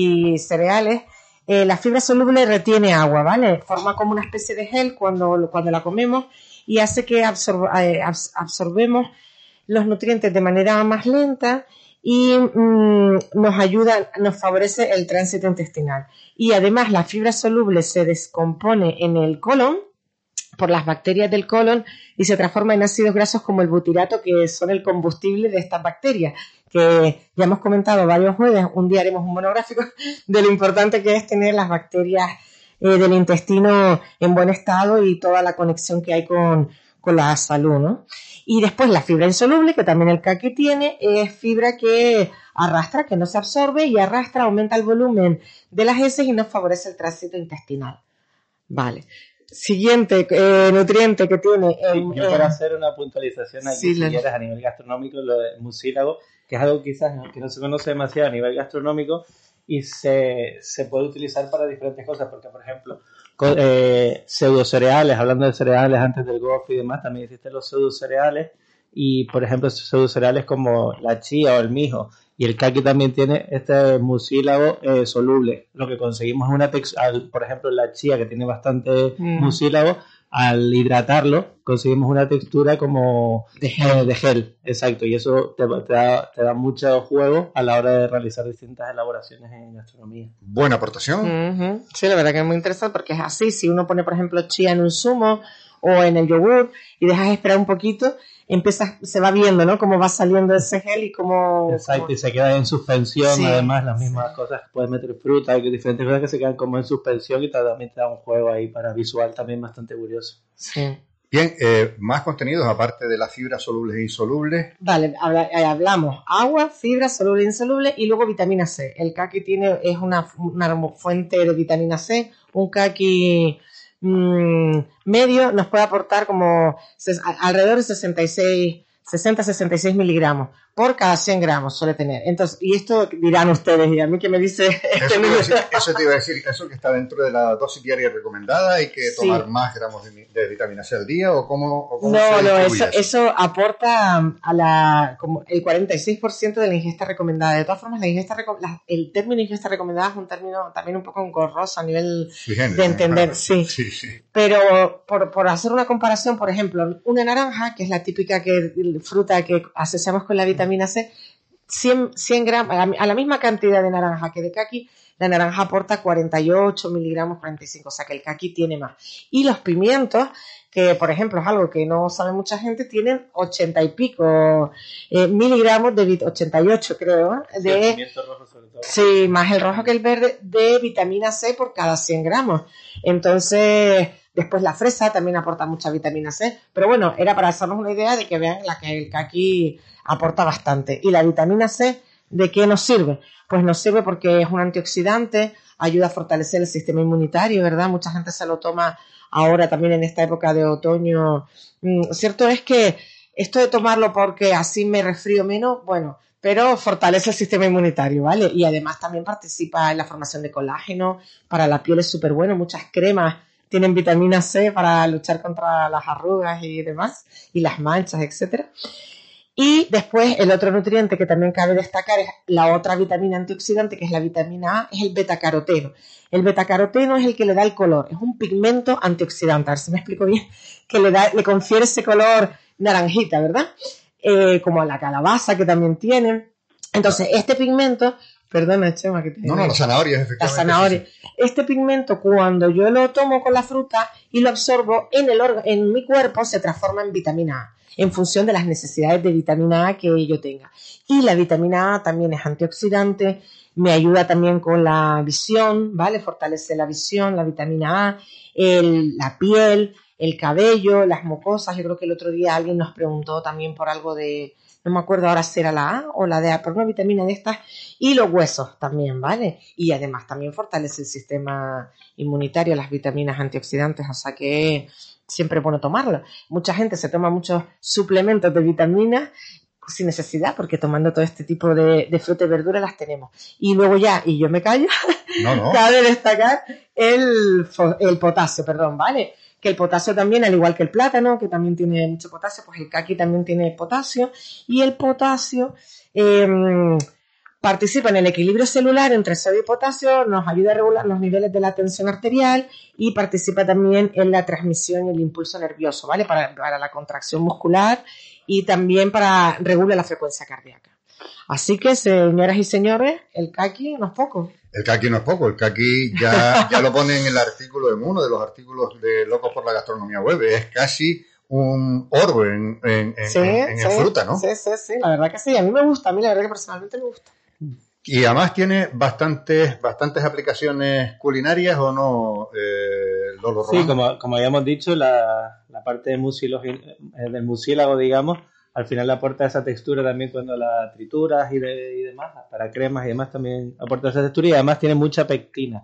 y cereales. Eh, la fibra soluble retiene agua, ¿vale? Forma como una especie de gel cuando, cuando la comemos y hace que absorb- eh, abs- absorbemos los nutrientes de manera más lenta y mm, nos ayuda, nos favorece el tránsito intestinal. Y además la fibra soluble se descompone en el colon por las bacterias del colon y se transforma en ácidos grasos como el butirato, que son el combustible de estas bacterias, que ya hemos comentado varios jueves. Un día haremos un monográfico de lo importante que es tener las bacterias eh, del intestino en buen estado y toda la conexión que hay con, con la salud, ¿no? Y después la fibra insoluble, que también el caqui tiene, es fibra que arrastra, que no se absorbe y arrastra, aumenta el volumen de las heces y nos favorece el tránsito intestinal. Vale. Siguiente eh, nutriente que tiene el, Sí, yo para hacer una puntualización aquí, Sí, si la- quieres, a nivel gastronómico, lo de mucílago, que es algo quizás que no se conoce demasiado a nivel gastronómico y se, se puede utilizar para diferentes cosas, porque, por ejemplo, co- eh, pseudocereales, hablando de cereales antes del gofio y demás, también existen los pseudocereales y, por ejemplo, pseudocereales como la chía o el mijo. Y el caqui también tiene este mucílago eh, soluble. Lo que conseguimos es una textura, por ejemplo, la chía, que tiene bastante Mm. mucílago, al hidratarlo conseguimos una textura como de gel. de gel, exacto. Y eso te, te da, te da mucho juego a la hora de realizar distintas elaboraciones en gastronomía. Buena aportación. Ujú. Sí, la verdad que es muy interesante porque es así. Si uno pone, por ejemplo, chía en un zumo o en el yogur y dejas esperar un poquito, empieza, se va viendo, ¿no? Cómo va saliendo ese gel y cómo... Exacto, cómo... y se queda en suspensión, Sí. además, las mismas cosas, puedes meter fruta, hay diferentes cosas que se quedan como en suspensión y también te da un juego ahí para visual también bastante curioso. Sí. Bien, eh, más contenidos aparte de las fibras solubles e insolubles. Vale, habla- eh, hablamos agua, fibra, soluble e insoluble y luego vitamina C. El caqui tiene, es una, una fuente de vitamina C. Un caqui mmm, medio nos puede aportar como ses- a- alrededor de sesenta y seis, sesenta a sesenta y seis miligramos por cada cien gramos suele tener. Entonces, y esto dirán ustedes, y a mí que me dice este Eso te, iba a número. decir, eso te iba a decir, eso que está dentro de la dosis diaria recomendada, hay que Sí. tomar más gramos de, de vitamina C al día o cómo, o cómo No, se no, distribuye eso, eso aporta um, a la como el cuarenta y seis por ciento de la ingesta recomendada. De todas formas, la ingesta reco- la- el término ingesta recomendada es un término también un poco engorroso a nivel Sui generis, de ¿no? entender, sí. Sí, sí. Pero por, por hacer una comparación, por ejemplo, una naranja, que es la típica que, fruta que asociamos con la vitamina C, cien, cien gramos, a la, a la misma cantidad de naranja que de caqui, la naranja aporta cuarenta y ocho miligramos, cuarenta y cinco, o sea que el caqui tiene más. Y los pimientos, que por ejemplo es algo que no sabe mucha gente, tienen ochenta y pico eh, miligramos de vit- ochenta y ocho creo, Sí, el de, pimiento rojo sobre todo. sí, más el rojo que el verde, de vitamina C por cada cien gramos. Entonces, después la fresa también aporta mucha vitamina C. Pero bueno, era para hacernos una idea de que vean la que el caqui aporta bastante. Y la vitamina C, ¿de qué nos sirve? Pues nos sirve porque es un antioxidante, ayuda a fortalecer el sistema inmunitario, ¿verdad? Mucha gente se lo toma ahora también en esta época de otoño. Mm, cierto es que esto de tomarlo porque así me resfrío menos, bueno, pero fortalece el sistema inmunitario, ¿vale? Y además también participa en la formación de colágeno, para la piel es súper bueno, muchas cremas tienen vitamina C para luchar contra las arrugas y demás, y las manchas, etcétera. Y después el otro nutriente que también cabe destacar es la otra vitamina antioxidante, que es la vitamina A, es el betacaroteno. El betacaroteno es el que le da el color, es un pigmento antioxidante, a ver si me explico bien, que le da, le confiere ese color naranjita, ¿verdad? Eh, como a la calabaza que también tienen. Entonces, este pigmento, perdona, Chema, que te... No, no, las zanahorias, La efectivamente. zanahoria. sí, sí. Este pigmento, cuando yo lo tomo con la fruta y lo absorbo en, el orga- en mi cuerpo, se transforma en vitamina A, en función de las necesidades de vitamina A que yo tenga. Y la vitamina A también es antioxidante, me ayuda también con la visión, ¿vale? Fortalece la visión, la vitamina A, el- la piel, el cabello, las mucosas. Yo creo que el otro día alguien nos preguntó también por algo de, no me acuerdo ahora si era la A o la D, por una vitamina de estas, y los huesos también, ¿vale? Y además también fortalece el sistema inmunitario, las vitaminas antioxidantes, o sea que siempre es bueno tomarlo. Mucha gente se toma muchos suplementos de vitaminas sin necesidad, porque tomando todo este tipo de, de fruta y verdura las tenemos. Y luego ya, y yo me callo, No, no. cabe destacar el, fo- el potasio, perdón, ¿vale? Que el potasio también, al igual que el plátano, que también tiene mucho potasio, pues el caqui también tiene potasio. Y el potasio eh, participa en el equilibrio celular entre sodio y potasio, nos ayuda a regular los niveles de la tensión arterial y participa también en la transmisión y el impulso nervioso, ¿vale? Para, para la contracción muscular y también para regular la frecuencia cardíaca. Así que, señoras y señores, el caqui no es poco. El caqui no es poco, el caqui ya, ya lo pone en el artículo, en uno de los artículos de Locos por la Gastronomía Web, es casi un oro en, en, en, Sí, en- en sí, fruta, ¿no? Sí, sí, sí, la verdad que sí, a mí me gusta, a mí la verdad que personalmente me gusta. Y además tiene bastantes, bastantes aplicaciones culinarias, ¿o no, eh, Lolo Sí, Román? como, como habíamos dicho, la, la parte de mucílago, eh, del mucílago, digamos, al final le aporta esa textura también cuando la trituras y, de, y demás, para cremas y demás también aporta esa textura y además tiene mucha pectina.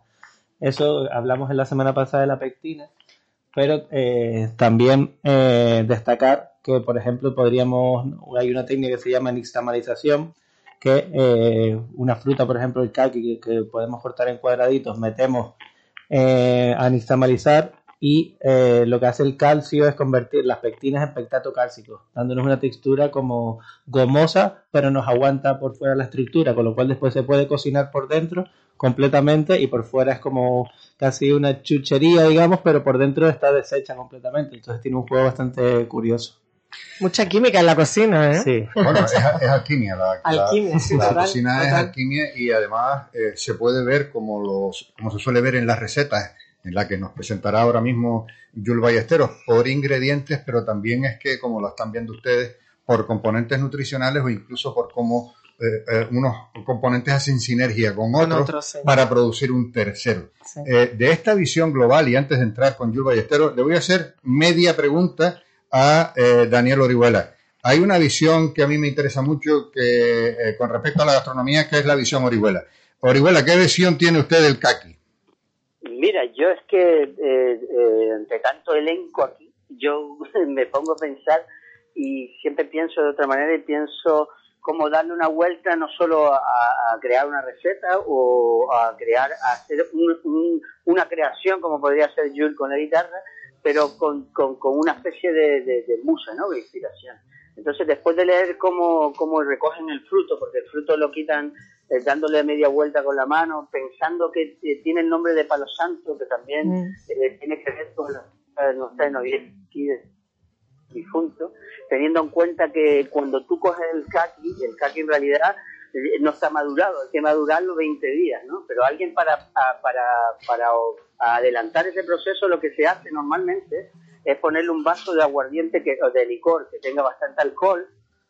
Eso hablamos en la semana pasada de la pectina, pero eh, también eh, destacar que, por ejemplo, podríamos, hay una técnica que se llama nixtamalización, que eh, una fruta, por ejemplo, el caqui, que, que podemos cortar en cuadraditos, metemos eh, a nixtamalizar y eh, lo que hace el calcio es convertir las pectinas en pectato cálcico, dándonos una textura como gomosa, pero nos aguanta por fuera la estructura, con lo cual después se puede cocinar por dentro completamente y por fuera es como casi una chuchería, digamos, pero por dentro está deshecha completamente, entonces tiene un juego bastante curioso. Mucha química en la cocina, ¿eh? Sí. Bueno, es, es alquimia. La, Alquimia, la, sí, la total, cocina es total. alquimia y además eh, se puede ver como, los, como se suele ver en las recetas, en la que nos presentará ahora mismo Yul Ballesteros, por ingredientes, pero también es que, como lo están viendo ustedes, por componentes nutricionales o incluso por cómo eh, eh, unos componentes hacen sinergia con otros, Con otros, sí. para producir un tercero. Sí. Eh, de esta visión global, y antes de entrar con Jules Ballesteros, le voy a hacer media pregunta a eh, Daniel Orihuela. Hay una visión que a mí me interesa mucho que eh, con respecto a la gastronomía, que es la visión Orihuela. Orihuela, ¿qué visión tiene usted del caqui? Mira, yo es que eh, eh, entre tanto elenco aquí, yo me pongo a pensar y siempre pienso de otra manera y pienso cómo darle una vuelta no solo a, a crear una receta o a crear, a hacer un, un, una creación como podría hacer Jules con la guitarra, pero con, con, con una especie de, de, de musa, ¿no? De inspiración. Entonces, después de leer cómo, cómo recogen el fruto, porque el fruto lo quitan eh, dándole media vuelta con la mano, pensando que eh, tiene el nombre de palo santo, que también mm. eh, tiene que ver con la, no sé, no aquí difunto, teniendo en cuenta que cuando tú coges el caqui, el caqui en realidad eh, no está madurado, hay que madurarlo veinte días, ¿no? Pero alguien para, a, para, para adelantar ese proceso, lo que se hace normalmente es ponerle un vaso de aguardiente que, o de licor que tenga bastante alcohol,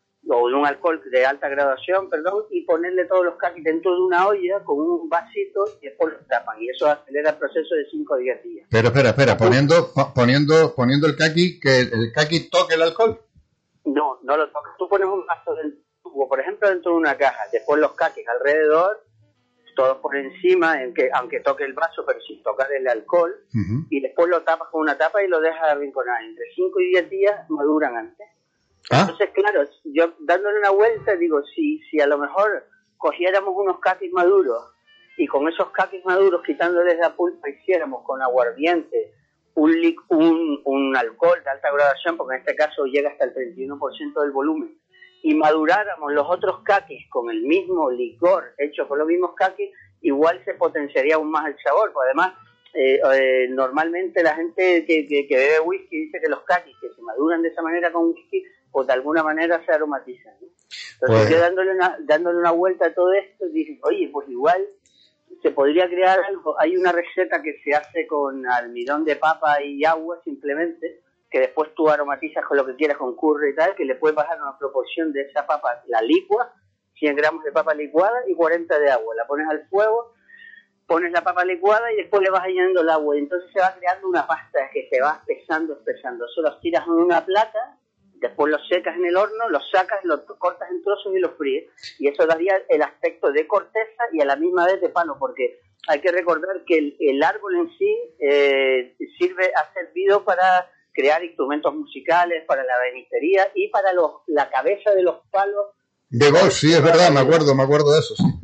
o de un alcohol de alta graduación, perdón, y ponerle todos los caquis dentro de una olla con un vasito y después los tapan. Y eso acelera el proceso de cinco o diez días. Pero espera, espera, poniendo poniendo poniendo el caqui, que el caqui toque el alcohol. No, no lo toca. Tú pones un vaso del tubo, por ejemplo, dentro de una caja, después los caquis alrededor, todos por encima, en que, aunque toque el vaso, pero sin tocar el alcohol, uh-huh. y después lo tapas con una tapa y lo dejas arrinconar. Entre cinco y diez días maduran antes. ¿Ah? Entonces, claro, yo dándole una vuelta, digo, si si a lo mejor cogiéramos unos caquis maduros y con esos caquis maduros, quitándoles la pulpa, hiciéramos con aguardiente un, un, un alcohol de alta graduación, porque en este caso llega hasta el treinta y uno por ciento del volumen, y maduráramos los otros caquis con el mismo licor hecho con los mismos caquis, igual se potenciaría aún más el sabor. Pues además, eh, eh, normalmente la gente que, que, que bebe whisky dice que los caquis que se maduran de esa manera con whisky, pues de alguna manera se aromatizan, ¿no? Entonces pues, yo dándole una, dándole una vuelta a todo esto, dije, oye, pues igual se podría crear algo. Hay una receta que se hace con almidón de papa y agua simplemente, que después tú aromatizas con lo que quieras, con curry y tal, que le puedes bajar una proporción de esa papa, la licua, cien gramos de papa licuada y cuarenta de agua. La pones al fuego, pones la papa licuada y después le vas añadiendo el agua. Y entonces se va creando una pasta que se va espesando, espesando. Eso lo tiras en una plata, después lo secas en el horno, lo sacas, lo cortas en trozos y lo fríes. Y eso daría el aspecto de corteza y a la misma vez de palo, porque hay que recordar que el, el árbol en sí eh, sirve, ha servido para crear instrumentos musicales, para la benistería y para los, la cabeza de los palos. De golf, sí, es verdad, me acuerdo, me acuerdo de eso, sí.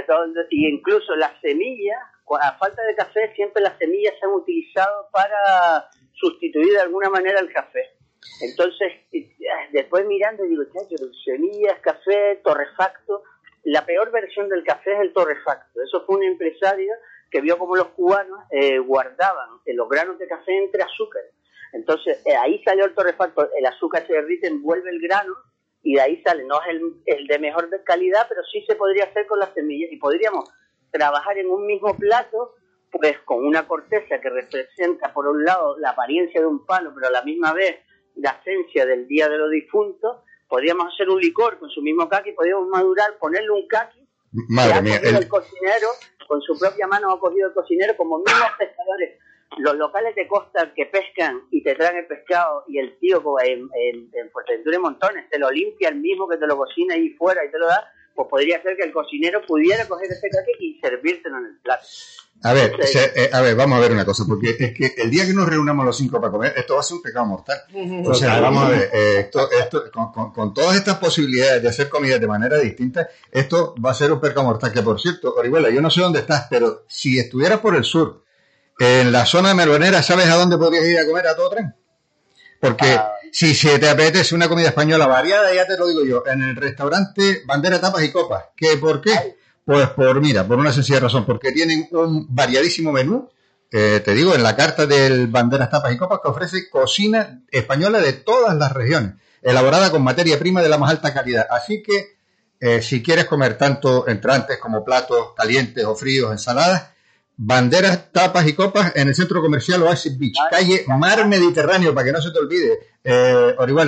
Y incluso las semillas, a falta de café, siempre las semillas se han utilizado para sustituir de alguna manera el café. Entonces, después mirando, digo, chacho, semillas, café, torrefacto. La peor versión del café es el torrefacto. Eso fue un empresario que vio como los cubanos eh, guardaban los granos de café entre azúcar. Entonces, eh, ahí salió el torrefacto. El azúcar se derrite, envuelve el grano y de ahí sale. No es el, el de mejor calidad, pero sí se podría hacer con las semillas. Y podríamos trabajar en un mismo plato, pues con una corteza que representa, por un lado, la apariencia de un palo, pero a la misma vez la esencia del Día de los Difuntos. Podríamos hacer un licor con su mismo caqui, podríamos madurar, ponerle un caqui. Madre mía, el... el cocinero, con su propia mano ha cogido el cocinero, como mismos pescadores. Los locales de costa que pescan y te traen el pescado, y el tío en, en, en Fuerteventura y Montones te lo limpia el mismo que te lo cocina ahí fuera y te lo da, pues podría ser que el cocinero pudiera coger ese caqui y servírtelo en el plato. A ver, se, eh, a ver, vamos a ver una cosa, porque es que el día que nos reunamos los cinco para comer, esto va a ser un pecado mortal. O sea, vamos a ver, eh, esto, esto, con, con, con todas estas posibilidades de hacer comida de manera distinta, esto va a ser un pecado mortal. Que por cierto, Orihuela, yo no sé dónde estás, pero si estuvieras por el sur, en la zona de Melonera, ¿sabes a dónde podrías ir a comer a todo tren? Porque ah. si se te apetece una comida española variada, ya te lo digo yo, en el restaurante Bandera, Tapas y Copas. ¿Qué, ¿Por qué? Ay. Pues por, mira, por una sencilla razón, porque tienen un variadísimo menú, eh, te digo, en la carta del Banderas, Tapas y Copas, que ofrece cocina española de todas las regiones, elaborada con materia prima de la más alta calidad. Así que, eh, si quieres comer tanto entrantes como platos calientes o fríos, ensaladas, Banderas, Tapas y Copas en el Centro Comercial Oasis Beach, calle Mar Mediterráneo, para que no se te olvide, eh, Orihuela.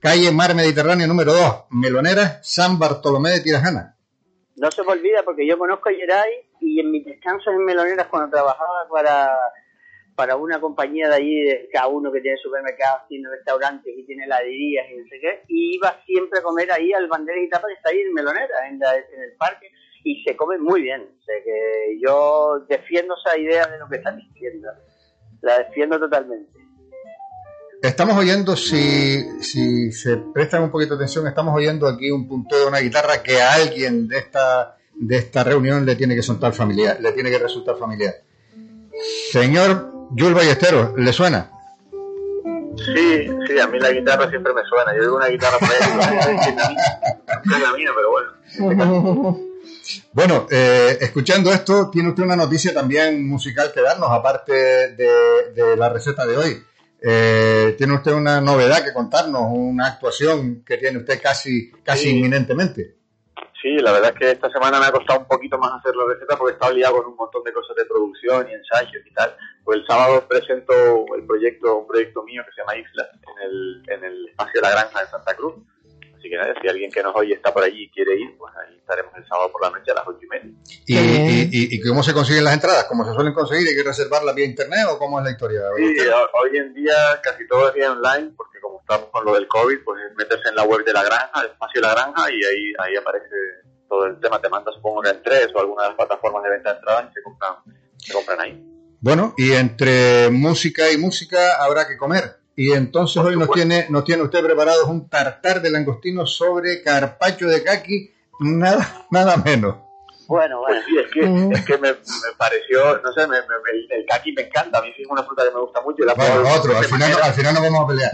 calle Mar Mediterráneo número dos, Meloneras, San Bartolomé de Tirajana. No se me olvida porque yo conozco a Geray y en mis descansos en Meloneras cuando trabajaba para, para una compañía de allí, de cada uno que tiene supermercados, tiene restaurantes y tiene heladerías y no sé qué, y iba siempre a comer ahí al Banderas y Tapas que está ahí en Meloneras, en, la, en el parque, y se come muy bien. O sea que yo defiendo esa idea de lo que están diciendo, la defiendo totalmente. Estamos oyendo, si, si se prestan un poquito de atención, estamos oyendo aquí un punteo de una guitarra que a alguien de esta de esta reunión le tiene que resultar familiar, le tiene que resultar familiar. Señor Jules Ballesteros, ¿le suena? Sí, sí, a mí la guitarra siempre me suena. Yo digo una guitarra por ahí, no es la mía, pero bueno. Bueno, eh, escuchando esto, tiene usted una noticia también musical que darnos, aparte de, de la receta de hoy. Eh, tiene usted una novedad que contarnos, una actuación que tiene usted casi casi sí. inminentemente. Sí, la verdad es que esta semana me ha costado un poquito más hacer la receta porque he estado liado con un montón de cosas de producción y ensayos y tal. Pues el sábado presento el proyecto, un proyecto mío que se llama Isla en el, en el espacio de la Granja de Santa Cruz. Así que nada, si alguien que nos oye está por allí y quiere ir, pues ahí estaremos el sábado por la noche a las ocho y media. ¿Y, y, y, y cómo se consiguen las entradas? ¿Cómo se suelen conseguir? ¿Hay que reservarlas vía internet o cómo es la historia? Sí, hoy en día casi todo es vía online, porque como estamos con lo del COVID, pues es meterse en la web de la granja, el espacio de la granja, y ahí ahí aparece todo el tema. Te manda, supongo que en tres o alguna de las plataformas de venta de entradas y se compran, se compran ahí. Bueno, y entre música y música habrá que comer. Y entonces hoy nos tiene, nos tiene usted preparados un tartar de langostino sobre carpaccio de caqui, nada, nada menos. Bueno, bueno. Pues sí, es que, es que me, me pareció, no sé, me, me, el, el caqui me encanta, a mí sí es una fruta que me gusta mucho. Y la bueno, otro, al final, al final nos vamos a pelear.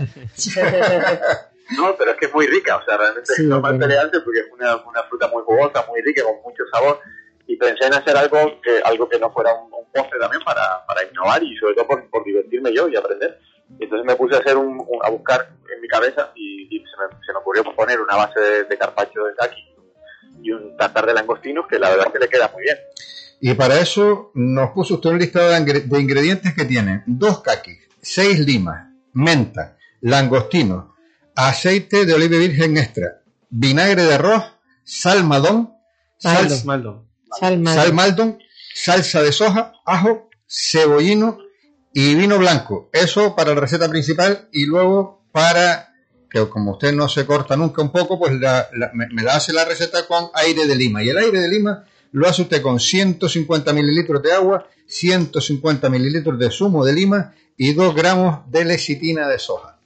No, pero es que es muy rica, o sea, realmente sí, es normal bueno. pelearse porque es una, una fruta muy jugosa, muy rica, con mucho sabor. Y pensé en hacer algo que algo que no fuera un, un postre también para, para innovar y sobre todo por, por divertirme yo y aprender. Y entonces me puse a hacer un, un a buscar en mi cabeza y, y se, me, se me ocurrió poner una base de, de carpaccio de caqui y un tartar de langostinos que la verdad es que le queda muy bien. Y para eso nos puso usted un listado de ingredientes que tiene dos caquis, seis limas, menta, langostinos, aceite de oliva virgen extra, vinagre de arroz, sal madón, sal, Maldon. Sal, sal maldon, salsa de soja, ajo, cebollino y vino blanco. Eso para la receta principal, y luego para que como usted no se corta nunca un poco, pues la, la, me, me la hace la receta con aire de lima. Y el aire de lima lo hace usted con ciento cincuenta mililitros de agua, ciento cincuenta mililitros de zumo de lima y dos gramos de lecitina de soja.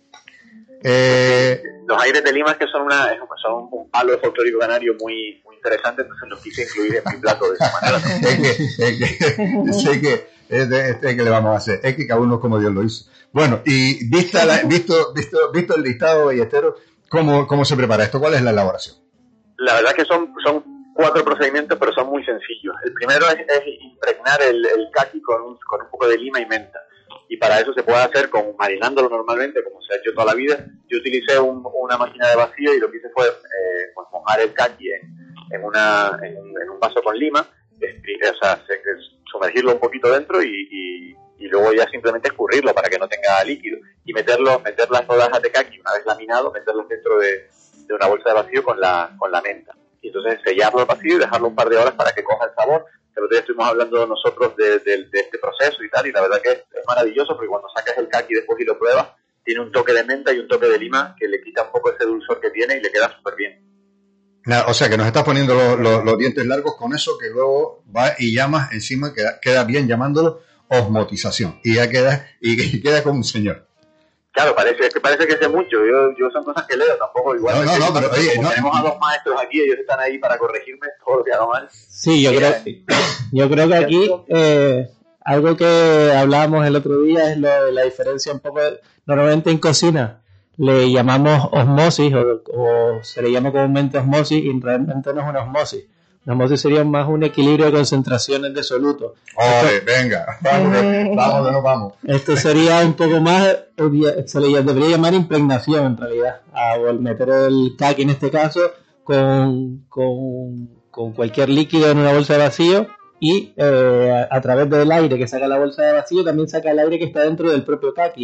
Eh, los aires de lima que son una son un palo folclórico canario muy, muy interesante, entonces los quise incluir en mi plato de esa manera. es que, es que, sé que es de, es de que le vamos a hacer, es que cada uno como Dios lo hizo. Bueno, y vista la, visto, visto, visto el listado, Ballesteros, ¿cómo, ¿cómo se prepara esto? ¿Cuál es la elaboración? La verdad que son, son cuatro procedimientos, pero son muy sencillos. El primero es, es impregnar el, el caqui con un, con un poco de lima y menta. Y para eso se puede hacer como marinándolo normalmente, como se ha hecho toda la vida. Yo utilicé un, una máquina de vacío y lo que hice fue eh, pues mojar el caqui en, en, una, en, un, en un vaso con lima, o sea, sumergirlo un poquito dentro y, y, y luego ya simplemente escurrirlo para que no tenga líquido. Y meterlo, meter las rodajas de caqui, una vez laminado, meterlos dentro de, de una bolsa de vacío con la, con la menta. Y entonces sellarlo al vacío y dejarlo un par de horas para que coja el sabor. El otro día estuvimos hablando nosotros de, de, de este proceso y tal, y la verdad que es, es maravilloso porque cuando sacas el caqui después y lo pruebas, tiene un toque de menta y un toque de lima que le quita un poco ese dulzor que tiene y le queda súper bien. O sea que nos estás poniendo los, los, los dientes largos con eso que luego va y llamas encima, queda, queda bien llamándolo osmotización, y ya queda, y, y queda como un señor. Claro, parece, es que parece que sé mucho, yo, yo son cosas que leo, tampoco igual. No, no, no, pero oye, no, tenemos a dos maestros aquí, ellos están ahí para corregirme todo lo que hago mal. Sí, yo creo, yo creo que aquí eh, algo que hablábamos el otro día es lo de la diferencia un poco, de, normalmente en cocina le llamamos osmosis o, o se le llama comúnmente osmosis y realmente no es una osmosis. La osmosis sería más un equilibrio de concentraciones de solutos. Oye, venga, vamos, vamos, que no vamos. Esto sería un poco más, se le debería llamar impregnación en realidad, a meter el caqui en este caso con, con, con cualquier líquido en una bolsa de vacío y eh, a, a través del aire que saca la bolsa de vacío también saca el aire que está dentro del propio caqui.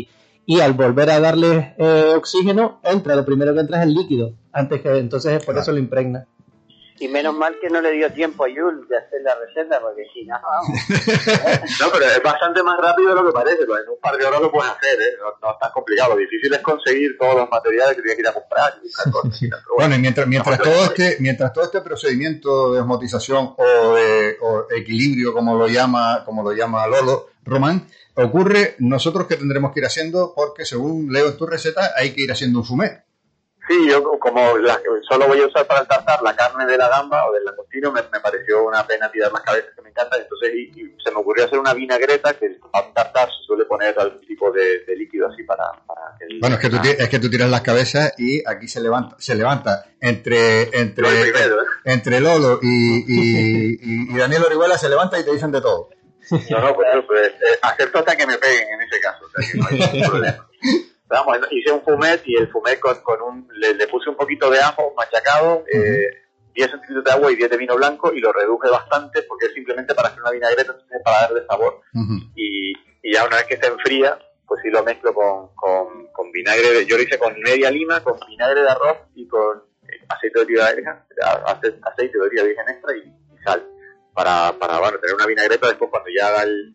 y al volver a darle eh, oxígeno, entra, lo primero que entra es el líquido, antes que entonces es por claro. eso lo impregna. Y menos mal que no le dio tiempo a Yul de hacer la receta, porque si no, vamos. No, pero es bastante más rápido de lo que parece, pues en un par de horas lo puedes hacer, ¿eh? no, no es tan complicado. Lo difícil es conseguir todos los materiales que tienes que ir a comprar y buscar cosas. Bueno, bueno, y mientras, mientras, todo este, mientras todo este procedimiento de osmotización o de o equilibrio, como lo llama, como lo llama Lolo, Román, ocurre, nosotros que tendremos que ir haciendo, porque según leo en tu receta, hay que ir haciendo un fumet. Sí, yo como la, solo voy a usar para el tartar la carne de la gamba o del langostino, me, me pareció una pena tirar las cabezas, que me encantan, entonces y, y se me ocurrió hacer una vinagreta que para un tartar se suele poner algún tipo de, de líquido así para... para el, bueno, es que, tú, es que tú tiras las cabezas y aquí se levanta se levanta entre entre, primero, ¿eh? entre Lolo y, y, y, y Daniel Orihuela se levanta y te dicen de todo. No, no, pues, pues eh, acepto hasta que me peguen en ese caso, o sea que no hay ningún problema. Vamos, hice un fumet y el fumet con, con un, le, le puse un poquito de ajo machacado, uh-huh. eh, diez centilitros de agua y diez de vino blanco y lo reduje bastante porque es simplemente para hacer una vinagreta, para darle sabor. Uh-huh. y, y ya una vez que se enfría, pues sí lo mezclo con, con, con vinagre, de, yo lo hice con media lima, con vinagre de arroz y con aceite de oliva virgen, aceite de oliva virgen extra y, y sal, para, para bueno, tener una vinagreta después cuando ya haga el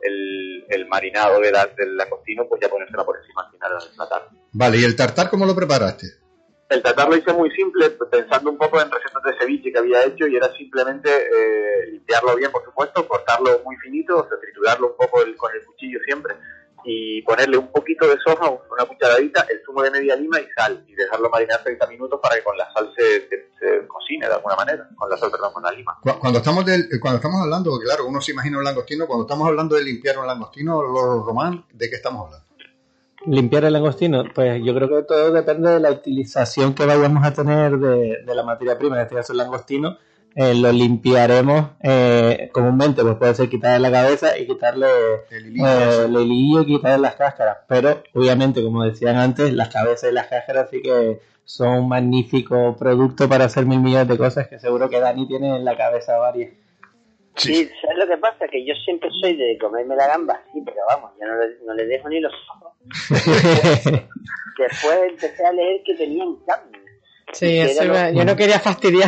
El, el marinado de la, del langostino, pues ya ponérsela por encima al final del tartar. Vale, ¿y el tartar cómo lo preparaste? El tartar lo hice muy simple, pensando un poco en recetas de ceviche que había hecho, y era simplemente eh, limpiarlo bien, por supuesto, cortarlo muy finito, o sea, triturarlo un poco el, con el cuchillo siempre, y ponerle un poquito de soja, una cucharadita, el zumo de media lima y sal, y dejarlo marinar treinta minutos para que con la sal se, se, se cocine de alguna manera, con la sal, perdón, con la lima. Cuando estamos del, cuando estamos hablando, porque claro, uno se imagina un langostino, cuando estamos hablando de limpiar un langostino, Lolo Román, ¿de qué estamos hablando? Limpiar el langostino, pues yo creo que todo depende de la utilización que vayamos a tener de, de la materia prima, en este caso el langostino. Eh, lo limpiaremos eh, comúnmente, pues puede ser quitarle la cabeza y quitarle el hilillo, eh, el hilillo y quitarle las cáscaras, pero obviamente, como decían antes, las cabezas y las cáscaras sí que son un magnífico producto para hacer mil millones de cosas, que seguro que Dani tiene en la cabeza varias. Sí, sí, ¿sabes lo que pasa? Que yo siempre soy de comerme la gamba, sí, pero vamos, yo no le, no le dejo ni los ojos. Después empecé a leer que tenían carne. Sí, eso iba, yo no quería fastidiar.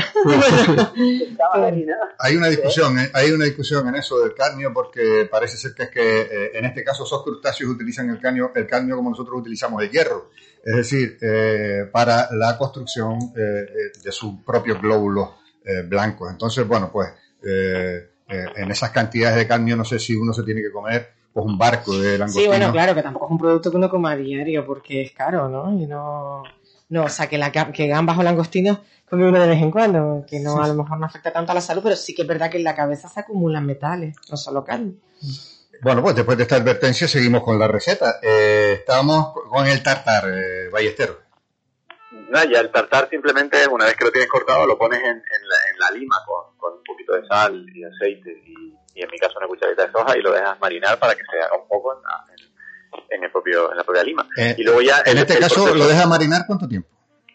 Hay una discusión, ¿eh? hay una discusión en eso del cadmio, porque parece ser que es que eh, en este caso esos crustáceos utilizan el cadmio, el cadmio como nosotros utilizamos el hierro, es decir, eh, para la construcción eh, de sus propios glóbulos eh, blancos. Entonces, bueno, pues eh, eh, en esas cantidades de cadmio no sé si uno se tiene que comer pues un barco de langostino. Sí, bueno, claro, que tampoco es un producto que uno coma a diario porque es caro, ¿no? Y no... No, o sea, que, la, que gambas o langostinos come uno de vez en cuando, que no, a lo mejor no afecta tanto a la salud, pero sí que es verdad que en la cabeza se acumulan metales, no solo carne. Bueno, pues después de esta advertencia seguimos con la receta. Eh, estábamos con el tartar, eh, Ballesteros. Nada, ya el tartar simplemente, una vez que lo tienes cortado, lo pones en, en, la, en la lima con, con un poquito de sal y aceite y, y en mi caso una cucharadita de soja y lo dejas marinar para que se haga un poco en la, en, en el propio en la propia lima. Eh, y luego ya en el, este el caso proceso, lo deja marinar ¿cuánto tiempo?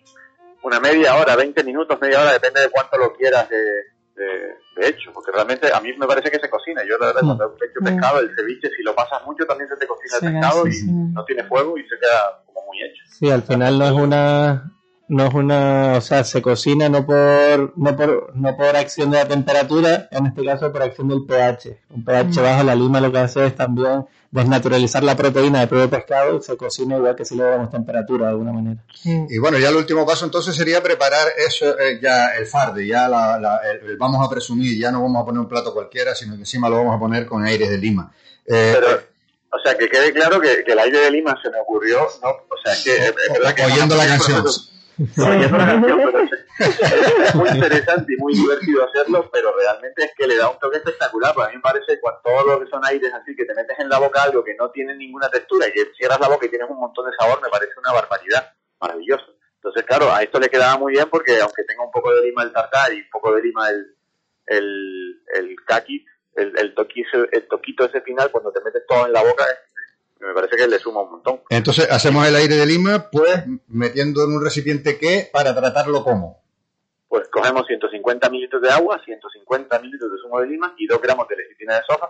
Una media hora, veinte minutos, media hora, depende de cuánto lo quieras de, de, de hecho, porque realmente a mí me parece que se cocina. Yo la verdad cuando he hecho pescado, el ceviche, si lo pasas mucho también se te cocina el sí, pescado sí, y sí. no tiene fuego y se queda como muy hecho. Sí, al final no es una no es una, o sea, se cocina no por no por no por acción de la temperatura, en este caso por acción del pH. Un pH mm. bajo, la lima lo que hace es también desnaturalizar la proteína del propio pescado y se cocina igual que si le damos temperatura de alguna manera. Mm. Y bueno, ya el último paso entonces sería preparar eso, eh, ya el farde, ya la, la, el, el, vamos a presumir, ya no vamos a poner un plato cualquiera, sino que encima lo vamos a poner con aires de lima. Eh, Pero, o sea, que quede claro que, que el aire de lima se me ocurrió, ¿no? O sea, que... Es verdad que oyendo la canción. Oyendo la canción, pero es, es muy interesante y muy divertido hacerlo, pero realmente es que le da un toque espectacular. Para mí me parece que todo lo que son aires así, que te metes en la boca algo que no tiene ninguna textura y que cierras la boca y tienes un montón de sabor, me parece una barbaridad, maravilloso. Entonces, claro, a esto le quedaba muy bien porque aunque tenga un poco de lima el tartar y un poco de lima el el, el kaki, el, el, toquito, el toquito ese final, cuando te metes todo en la boca, me parece que le suma un montón. Entonces hacemos el aire de lima, pues metiendo en un recipiente ¿qué? Para tratarlo ¿cómo? Pues cogemos ciento cincuenta mililitros de agua, ciento cincuenta mililitros de zumo de lima y dos gramos de lecitina de soja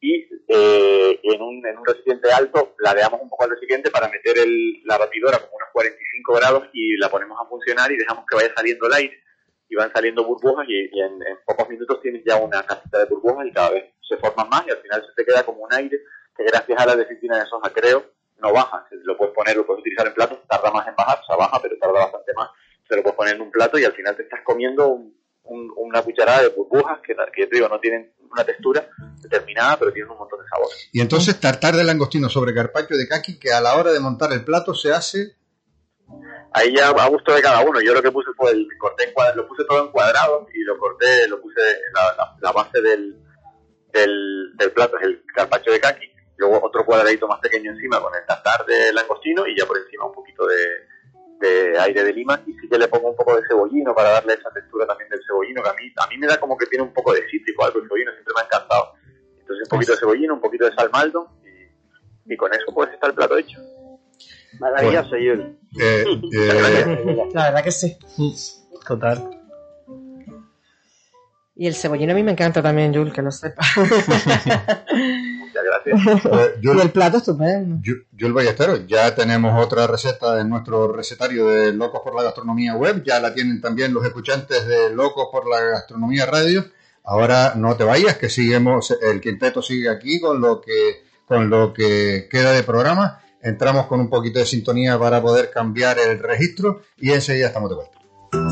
y eh, en, un, en un recipiente alto ladeamos un poco al recipiente para meter el, la batidora como unos cuarenta y cinco grados y la ponemos a funcionar y dejamos que vaya saliendo el aire y van saliendo burbujas y, y en, en pocos minutos tienes ya una casita de burbujas y cada vez se forman más y al final se te queda como un aire que gracias a la lecitina de soja, creo, no baja. Lo puedes poner, lo puedes utilizar en platos, tarda más en bajar, o sea, baja, pero tarda bastante más. Se lo puedes poner en un plato y al final te estás comiendo un, un, una cucharada de burbujas que, que yo te digo, no tienen una textura determinada, pero tienen un montón de sabor. Y entonces tartar de langostino sobre carpaccio de caqui, que a la hora de montar el plato se hace... Ahí ya a gusto de cada uno. Yo lo que puse fue el corté en cuadrado, lo puse todo en cuadrado y lo corté, lo puse la, la, la base del, del, del plato es el carpaccio de caqui, luego otro cuadradito más pequeño encima con el tartar de langostino y ya por encima un poquito de, de aire de lima y sí que le pongo un poco de cebollino para darle esa textura también del cebollino que a mí, a mí me da como que tiene un poco de cítrico, algo el cebollino siempre me ha encantado. Entonces un poquito de cebollino, un poquito de salmaldo y, y con eso pues está el plato hecho. Maravilloso, Yuri. Eh, eh, La verdad que sí. Total. Y el cebollino a mí me encanta también, Yul, que lo sepa. Muchas gracias. eh, yo, Y el plato estupendo. yo, yo el Ballesteros, ya tenemos otra receta en nuestro recetario de Locos por la Gastronomía web, ya la tienen también los escuchantes de Locos por la Gastronomía radio. Ahora no te vayas, que seguimos, el quinteto sigue aquí con lo que, con lo que queda de programa. Entramos con un poquito de sintonía para poder cambiar el registro y enseguida estamos de vuelta.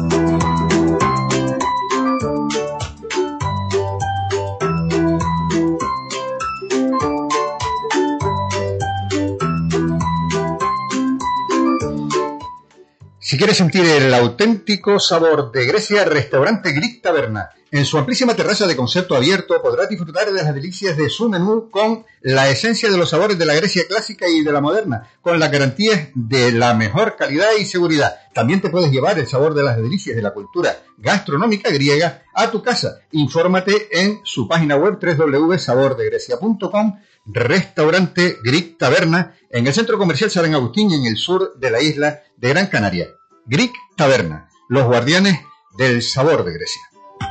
Si quieres sentir el auténtico sabor de Grecia, Restaurante Greek Taverna. En su amplísima terraza de concepto abierto podrás disfrutar de las delicias de su menú con la esencia de los sabores de la Grecia clásica y de la moderna, con las garantías de la mejor calidad y seguridad. También te puedes llevar el sabor de las delicias de la cultura gastronómica griega a tu casa. Infórmate en su página web doble u doble u doble u punto sabor de grecia punto com. Restaurante Greek Taverna en el Centro Comercial San Agustín en el sur de la isla de Gran Canaria. Greek Taverna, los guardianes del sabor de Grecia.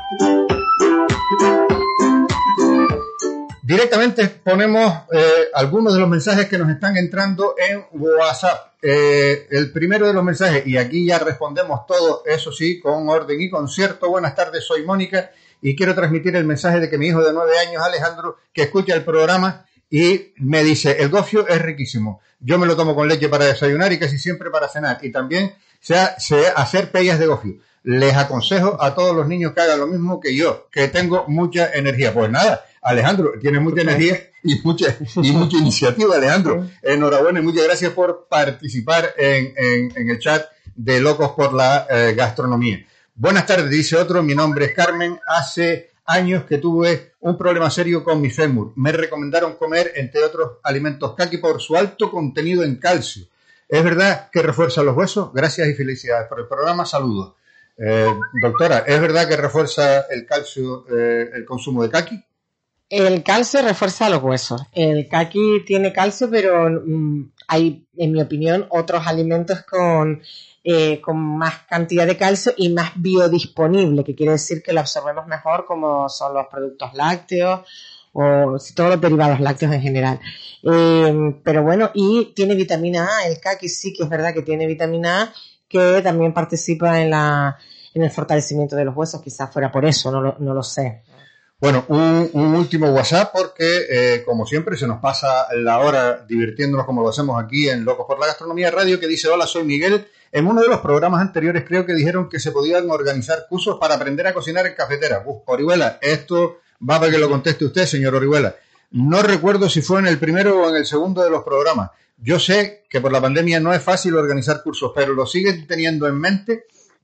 Directamente ponemos eh, algunos de los mensajes que nos están entrando en WhatsApp. Eh, el primero de los mensajes, y aquí ya respondemos todo, eso sí, con orden y concierto. Buenas tardes, soy Mónica y quiero transmitir el mensaje de que mi hijo de nueve años, Alejandro, que escucha el programa y me dice, el gofio es riquísimo. Yo me lo tomo con leche para desayunar y casi siempre para cenar. Y también sé, sé hacer pellas de gofio. Les aconsejo a todos los niños que hagan lo mismo que yo, que tengo mucha energía. Pues nada, Alejandro, tienes mucha energía y mucha, y mucha iniciativa, Alejandro. Enhorabuena y muchas gracias por participar en, en, en el chat de Locos por la eh, Gastronomía. Buenas tardes, dice otro, mi nombre es Carmen. Hace años que tuve un problema serio con mi fémur. Me recomendaron comer, entre otros alimentos, caqui por su alto contenido en calcio. ¿Es verdad que refuerza los huesos? Gracias y felicidades por el programa. Saludos. Eh, doctora, ¿es verdad que refuerza el calcio eh, el consumo de caqui? El calcio refuerza los huesos. El caqui tiene calcio, pero mmm, hay, en mi opinión, otros alimentos con, eh, con más cantidad de calcio y más biodisponible, que quiere decir que lo absorbemos mejor, como son los productos lácteos o todos los derivados lácteos en general. Eh, pero bueno, y tiene vitamina A. El caqui sí que es verdad que tiene vitamina A, que también participa en la en el fortalecimiento de los huesos. Quizás fuera por eso, no lo, no lo sé. Bueno, un, un último WhatsApp porque, eh, como siempre, se nos pasa la hora divirtiéndonos como lo hacemos aquí en Locos por la Gastronomía Radio, que dice, hola, soy Miguel. En uno de los programas anteriores creo que dijeron que se podían organizar cursos para aprender a cocinar en cafetera. Uf, Orihuela, esto va para que lo conteste usted, señor Orihuela. No recuerdo si fue en el primero o en el segundo de los programas. Yo sé que por la pandemia no es fácil organizar cursos, pero ¿lo siguen teniendo en mente?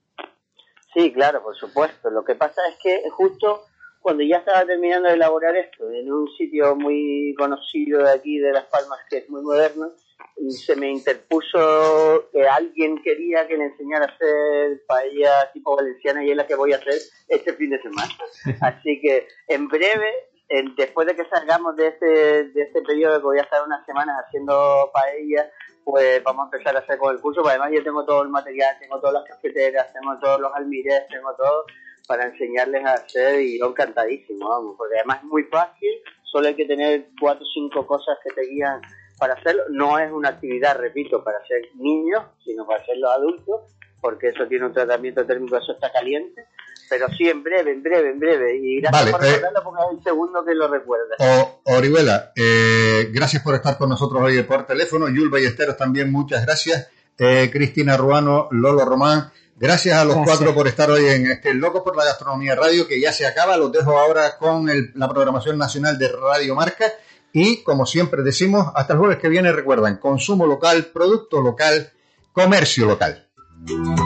Sí, claro, por supuesto. Lo que pasa es que justo cuando ya estaba terminando de elaborar esto, en un sitio muy conocido de aquí, de Las Palmas, que es muy moderno, se me interpuso que alguien quería que le enseñara a hacer paella tipo valenciana y es la que voy a hacer este fin de semana. Así que en breve, en, después de que salgamos de este, de este periodo que voy a estar unas semanas haciendo paella, pues vamos a empezar a hacer con el curso, porque además yo tengo todo el material, tengo todas las cafeteras, tengo todos los almirés, tengo todo para enseñarles a hacer y yo encantadísimo, vamos, porque además es muy fácil, solo hay que tener cuatro o cinco cosas que te guían para hacerlo. No es una actividad, repito, para ser niños, sino para ser los adultos, porque eso tiene un tratamiento térmico, eso está caliente. Pero sí, en breve, en breve, en breve. Y gracias vale, por recordarlo, eh, porque es el segundo que lo recuerda. O, Orihuela, eh, gracias por estar con nosotros hoy por teléfono. Yul Ballesteros también, muchas gracias. Eh, Cristina Ruano, Lolo Román, gracias a los gracias. cuatro por estar hoy en este Loco por la Gastronomía Radio, que ya se acaba. Los dejo ahora con el, la programación nacional de Radio Marca. Y, como siempre decimos, hasta el jueves que viene, recuerdan, consumo local, producto local, comercio local.